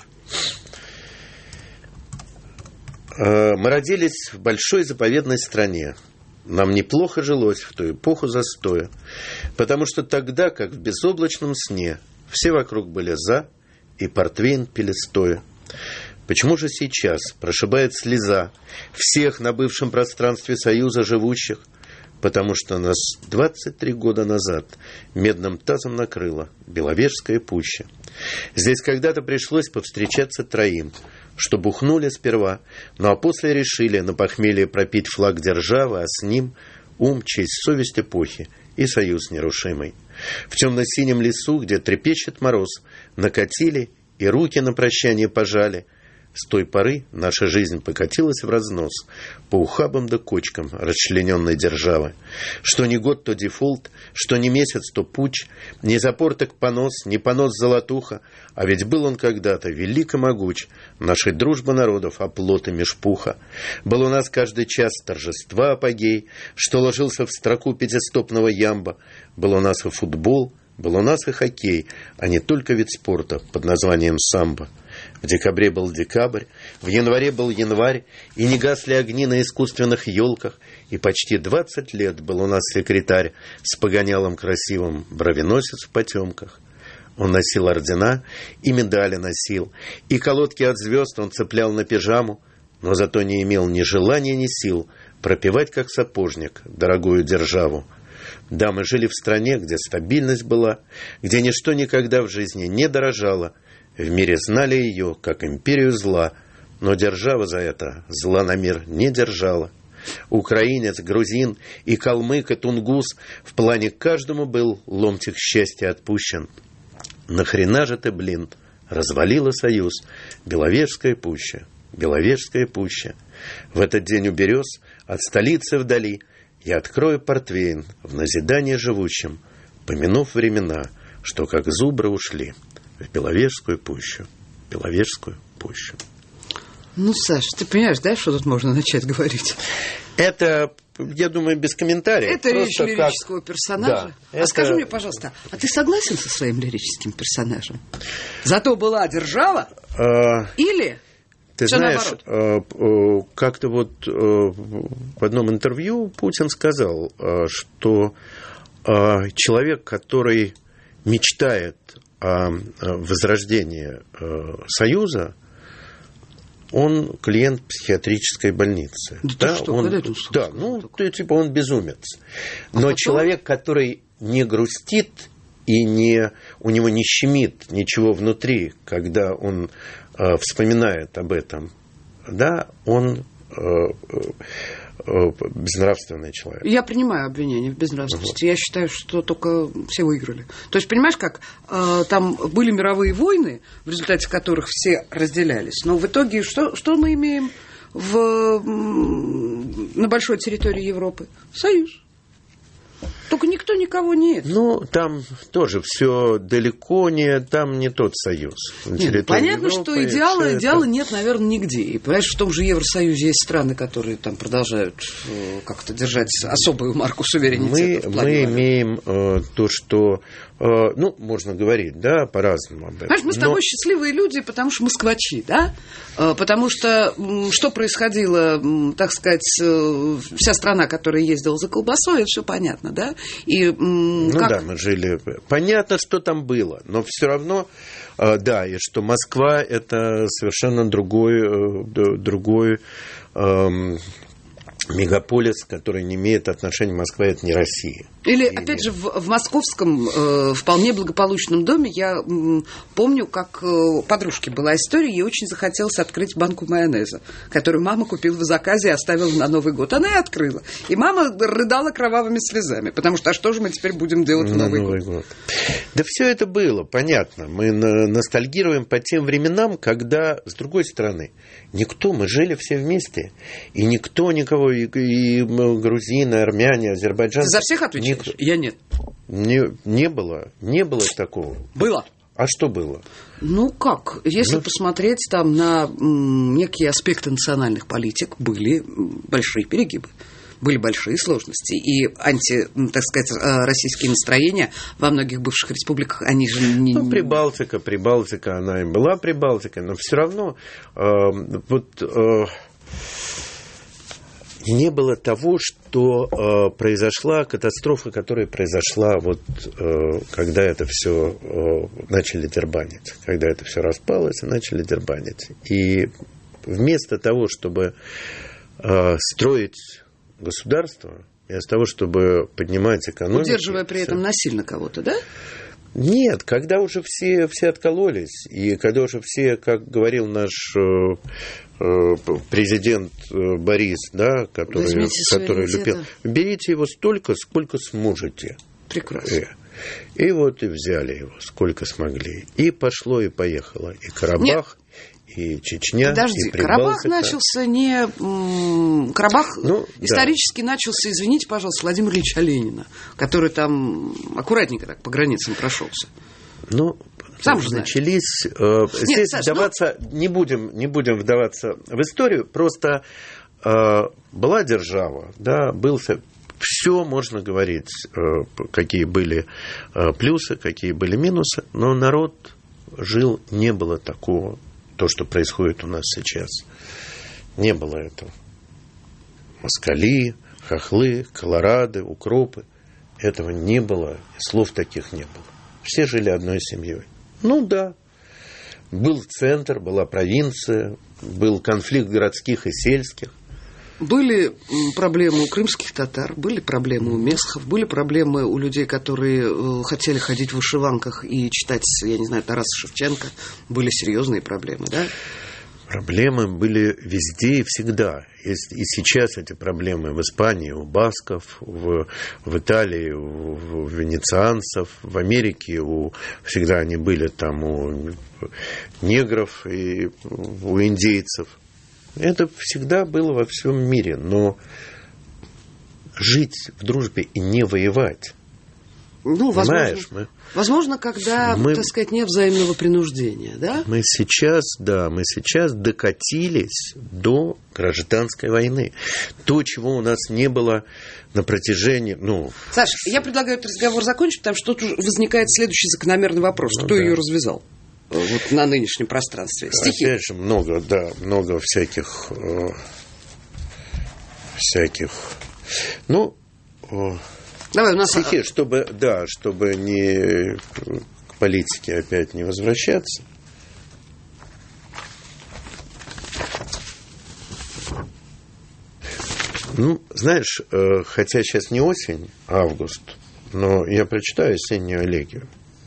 Мы родились в большой заповедной стране. Нам неплохо жилось в ту эпоху застоя, потому что тогда, как в безоблачном сне, все вокруг были за, и портвейн пили стоя. Почему же сейчас прошибает слеза всех на бывшем пространстве Союза живущих? Потому что нас двадцать три года назад медным тазом накрыла Беловежская пуща. Здесь когда-то пришлось повстречаться троим, что бухнули сперва, ну а после решили на похмелье пропить флаг державы, а с ним ум, честь, совесть эпохи и союз нерушимый. В темно-синем лесу, где трепещет мороз, накатили и руки на прощание пожали. С той поры наша жизнь покатилась в разнос по ухабам да кочкам расчлененной державы. Что ни год, то дефолт, что ни месяц, то путь, ни запор, так понос, ни понос золотуха. А ведь был он когда-то велик и могуч, нашей дружбы народов оплот и межпуха. Был у нас каждый час торжества апогей, что ложился в строку пятистопного ямба. Был у нас и футбол, был у нас и хоккей, а не только вид спорта под названием самбо. В декабре был декабрь, в январе был январь, и не гасли огни на искусственных елках, и почти двадцать лет был у нас секретарь с погонялом красивым, бровеносец в потемках. Он носил ордена и медали носил, и колодки от звезд он цеплял на пижаму, но зато не имел ни желания, ни сил пропевать, как сапожник, дорогую державу. Да, мы жили в стране, где стабильность была, где ничто никогда в жизни не дорожало. В мире знали ее, как империю зла, но держава за это зла на мир не держала. Украинец, грузин и калмык, и тунгус, в плане каждому был ломтик счастья отпущен. Нахрена же ты, блин, развалила союз, Беловежская пуща, Беловежская пуща. В этот день у берез, от столицы вдали, я открою портвейн в назидание живущим, помянув времена, что как зубры ушли в Беловежскую пущу, Беловежскую пущу. Ну, Саш, ты понимаешь, да, что тут можно начать говорить? Это, я думаю, без комментариев. Это речь лирического как... персонажа. Да, а это... скажи мне, пожалуйста, а ты согласен со своим лирическим персонажем? Зато была держава? А... Или... Ты все знаешь, наоборот? Как-то вот в одном интервью Путин сказал, что человек, который мечтает о возрождении Союза, он клиент психиатрической больницы. Да, да, что, он, да ну, ты, типа он безумец. Но а потом... человек, который не грустит и не, у него не щемит ничего внутри, когда он э, вспоминает об этом, да, он э, э, безнравственный человек. Я принимаю обвинение в безнравственности. Вот. Я считаю, что только все выиграли. То есть, понимаешь, как э, там были мировые войны, в результате которых все разделялись. Но в итоге что, что мы имеем в, на большой территории Европы? Союз. Только никто никого нет. Ну, там тоже все далеко не, там не тот союз. Нет, понятно, Европы, что идеала, идеала это... нет, наверное, нигде. И, понимаешь, в том же Евросоюзе есть страны, которые там продолжают э, как-то держать особую марку суверенитета. Мы, мы имеем э, то, что, э, ну, можно говорить, да, по-разному об этом. Понимаешь, мы с тобой Но... счастливые люди, потому что москвачи, да? Э, потому что э, что происходило, э, так сказать, э, вся страна, которая ездила за колбасой, это все понятно, да? И, м, ну как... да, мы жили... Понятно, что там было, но все равно, э, да, и что Москва – это совершенно другой, э, другой э, мегаполис, который не имеет отношения, Москва – это не Россия. Или, и опять же, в, в московском э, вполне благополучном доме я м, помню, как э, подружке была история, ей очень захотелось открыть банку майонеза, которую мама купила в заказе и оставила на Новый год. Она и открыла. И мама рыдала кровавыми слезами, потому что а что же мы теперь будем делать в Новый, Новый год? год? Да все это было, понятно. Мы ностальгируем по тем временам, когда, с другой стороны, никто, мы жили все вместе, и никто никого, и, и грузины, армяне, азербайджанцы... Ты за всех отвечаешь? Я нет. Не, не было, не было такого. Было. А что было? Ну как, если ну, посмотреть там на м, некие аспекты национальных политик, были большие перегибы. Были большие сложности. И анти, так сказать, российские настроения во многих бывших республиках, они же не... Ну, Прибалтика, Прибалтика, она и была Прибалтикой, но все равно э, вот... Э, не было того, что э, произошла катастрофа, которая произошла, вот, э, когда это все э, начали дербанить, когда это все распалось и начали дербанить. И вместо того, чтобы э, строить государство, вместо того, чтобы поднимать экономику... Удерживая при этом насильно кого-то, да? Нет, когда уже все, все откололись, и когда уже все, как говорил наш э, президент Борис, да, который, который любил, берите его столько, сколько сможете. Прекрасно. И вот и взяли его, сколько смогли. И пошло, и поехало. И Карабах, Нет. и Чечня, Подожди, и Карабах Прибалтика. начался не... Карабах ну, исторически да. начался, извините, пожалуйста, Владимира Ильича Ленина, который там аккуратненько так по границам прошелся. Ну, сам же начались... Э, Нет, здесь Саш, вдаваться... Ну... Не, будем, не будем вдаваться в историю. Просто э, была держава, да, был... Все можно говорить, какие были плюсы, какие были минусы, но народ жил, не было такого, то, что происходит у нас сейчас. Не было этого. Москали, хохлы, колорады, укропы. Этого не было, и слов таких не было. Все жили одной семьей. Ну да, был центр, была провинция, был конфликт городских и сельских. Были проблемы у крымских татар, были проблемы у месхов, были проблемы у людей, которые хотели ходить в вышиванках и читать, я не знаю, Тараса Шевченко. Были серьезные проблемы, да? Проблемы были везде и всегда. И сейчас эти проблемы в Испании, у басков, в, в Италии, у, у венецианцев, в Америке у, всегда они были там у негров и у индейцев. Это всегда было во всем мире, но жить в дружбе и не воевать. Ну, возможно, мы, возможно, когда, мы, так сказать, нет взаимного принуждения, да? Мы сейчас, да, мы сейчас докатились до гражданской войны. То, чего у нас не было на протяжении, ну... Саша, я предлагаю этот разговор закончить, потому что тут возникает следующий закономерный вопрос. Ну, Кто да. ее развязал? Вот на нынешнем пространстве. Стихи. Опять же, много, да, много всяких э, всяких. Ну, э, Давай, у нас... стихи, чтобы, да, чтобы не к политике опять не возвращаться. Ну, знаешь, э, хотя сейчас не осень, а август, но я прочитаю осеннюю элегию.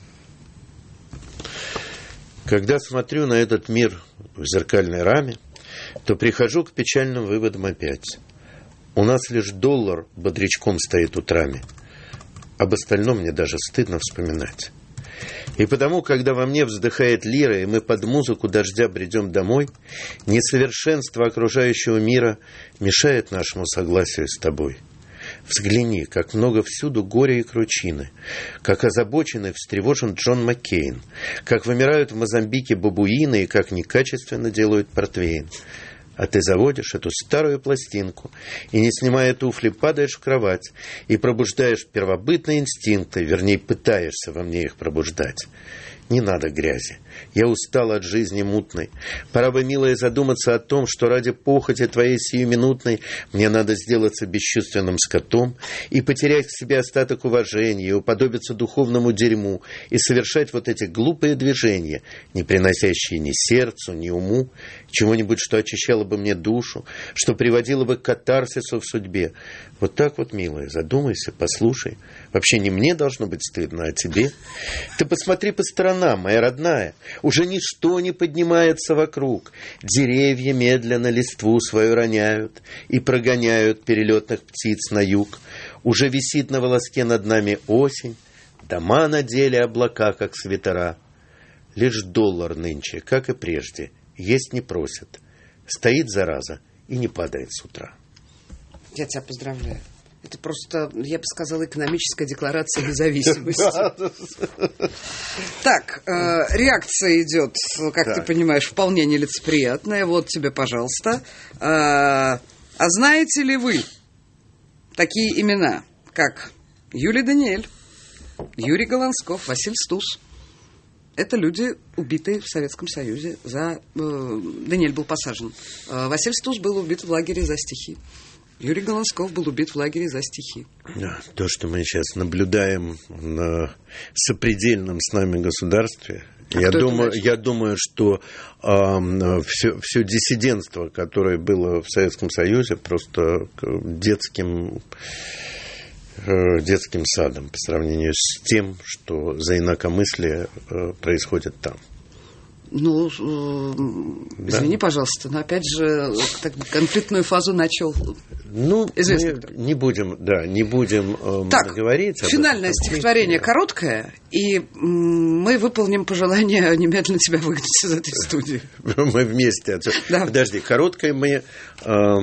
Когда смотрю на этот мир в зеркальной раме, то прихожу к печальным выводам опять. У нас лишь доллар бодрячком стоит утрами. Об остальном мне даже стыдно вспоминать. И потому, когда во мне вздыхает лира, и мы под музыку дождя бредем домой, несовершенство окружающего мира мешает нашему согласию с тобой. Взгляни, как много всюду горя и кручины, как озабочен и встревожен Джон Маккейн, как вымирают в Мозамбике бабуины и как некачественно делают портвейн. А ты заводишь эту старую пластинку и, не снимая туфли, падаешь в кровать и пробуждаешь первобытные инстинкты, вернее, пытаешься во мне их пробуждать. Не надо грязи. Я устал от жизни мутной. Пора бы, милая, задуматься о том, что ради похоти твоей сиюминутной мне надо сделаться бесчувственным скотом и потерять к себе остаток уважения, и уподобиться духовному дерьму, и совершать вот эти глупые движения, не приносящие ни сердцу, ни уму, чего-нибудь, что очищало бы мне душу, что приводило бы к катарсису в судьбе. Вот так вот, милая, задумайся, послушай. Вообще не мне должно быть стыдно, а тебе. Ты посмотри по сторонам, моя родная. Уже ничто не поднимается вокруг. Деревья медленно листву свою роняют и прогоняют перелетных птиц на юг. Уже висит на волоске над нами осень. Дома надели облака, как свитера. Лишь доллар нынче, как и прежде, есть не просит. Стоит, зараза, и не падает с утра. Я тебя поздравляю. Это просто, я бы сказала, экономическая декларация независимости. Так, реакция идет, как ты понимаешь, вполне нелицеприятная. Вот тебе, пожалуйста. А знаете ли вы такие имена, как Юлий Даниэль, Юрий Голландсков, Василий Стус? Это люди, убитые в Советском Союзе за... Даниэль был посажен. Василий Стус был убит в лагере за стихи. Юрий Голландсков был убит в лагере за стихи. Да, то, что мы сейчас наблюдаем на сопредельном с нами государстве, а я, думаю, я думаю, что э, все, все диссидентство, которое было в Советском Союзе, просто детским, э, детским садом по сравнению с тем, что за инакомыслие э, происходит там. Ну, э, извини, да. пожалуйста, но опять же так, конфликтную фазу начал. Ну, известный мы кто. не будем, да, не будем э, так, говорить. Финальное стихотворение короткое, и мы выполним пожелание немедленно тебя выгнать из этой студии. Мы вместе. Да. Подожди, короткое мы... Э,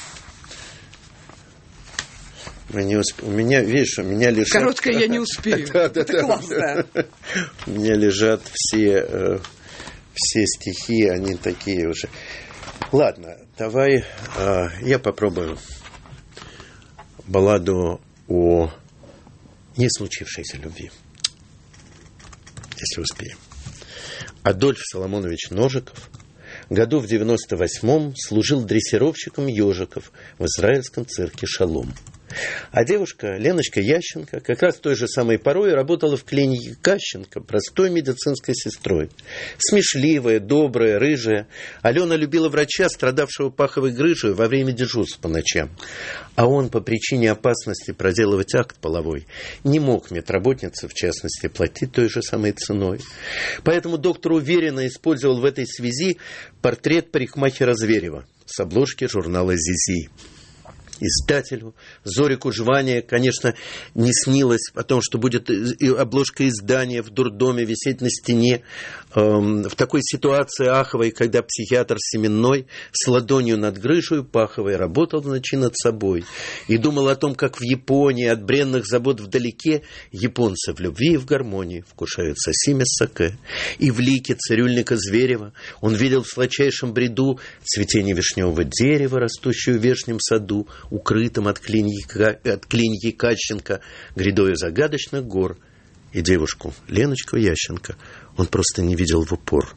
мы не усп... У меня, видишь, у меня лежат... Короткое я не успею. Это классно. У меня лежат все, все стихи, они такие уже. Ладно, давай я попробую балладу о не случившейся любви, если успеем. Адольф Соломонович Ножиков году в девяносто восьмом служил дрессировщиком ежиков в израильском цирке «Шалом». А девушка, Леночка Ященко, как раз в той же самой порой работала в клинике Кащенко простой медицинской сестрой. Смешливая, добрая, рыжая. Алена любила врача, страдавшего паховой грыжей во время дежурств по ночам. А он по причине опасности проделывать акт половой не мог медработнице, в частности, платить той же самой ценой. Поэтому доктор уверенно использовал в этой связи портрет парикмахера Зверева с обложки журнала «Зизи». Издателю Зорику Жвания, конечно, не снилось о том, что будет обложка издания в дурдоме висеть на стене эм, в такой ситуации аховой, когда психиатр Семенной с ладонью над грыжей паховой работал ночи над собой и думал о том, как в Японии от бренных забот вдалеке японцы в любви и в гармонии вкушают сосиме с саке. И в лике цирюльника Зверева он видел в сладчайшем бреду цветение вишневого дерева, растущее в вешнем саду, укрытым от клиники, от клиники Кащенко грядою загадочных гор. И девушку Леночку Ященко он просто не видел в упор.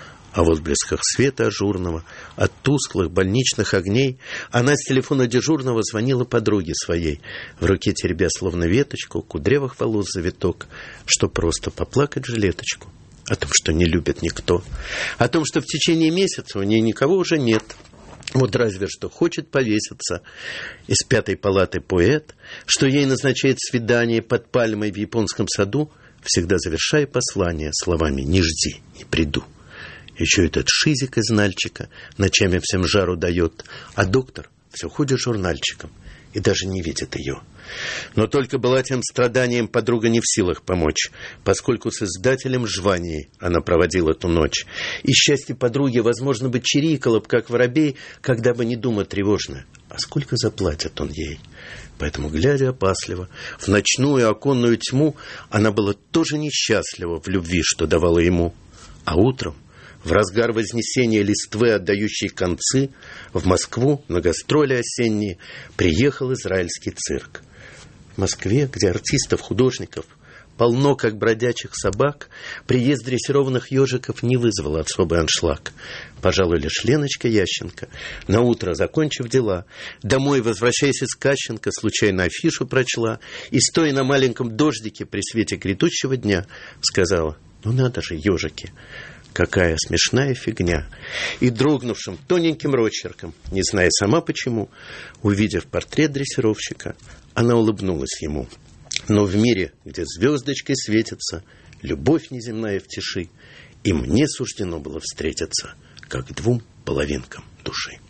А в отблесках света ажурного, от тусклых больничных огней, она с телефона дежурного звонила подруге своей, в руке теребя словно веточку кудрявых волос завиток, что просто поплакать в жилеточку о том, что не любит никто, о том, что в течение месяца у нее никого уже нет. Вот разве что хочет повеситься из пятой палаты поэт, что ей назначает свидание под пальмой в японском саду, всегда завершая послание словами «не жди, не приду». Еще этот шизик из Нальчика ночами всем жару дает, а доктор все ходит журнальчиком и даже не видит ее. Но только была тем страданием подруга не в силах помочь, поскольку с издателем Жванией она проводила ту ночь. И счастье подруги, возможно, бы чирикало, как воробей, когда бы не дума тревожная. А сколько заплатит он ей? Поэтому, глядя опасливо в ночную оконную тьму, она была тоже несчастлива в любви, что давала ему. А утром, в разгар вознесения листвы, отдающей концы, в Москву на гастроли осенние приехал израильский цирк. В Москве, где артистов, художников полно, как бродячих собак, приезд дрессированных ежиков не вызвал особый аншлаг. Пожалуй, лишь Леночка Ященко, наутро, закончив дела, домой, возвращаясь из Кащенко, случайно афишу прочла и, стоя на маленьком дождике при свете грядущего дня, сказала: «Ну надо же, ежики, какая смешная фигня!» И дрогнувшим тоненьким росчерком, не зная сама почему, увидев портрет дрессировщика, она улыбнулась ему. Но в мире, где звездочкой светится любовь неземная в тиши, им не суждено было встретиться, как двум половинкам души.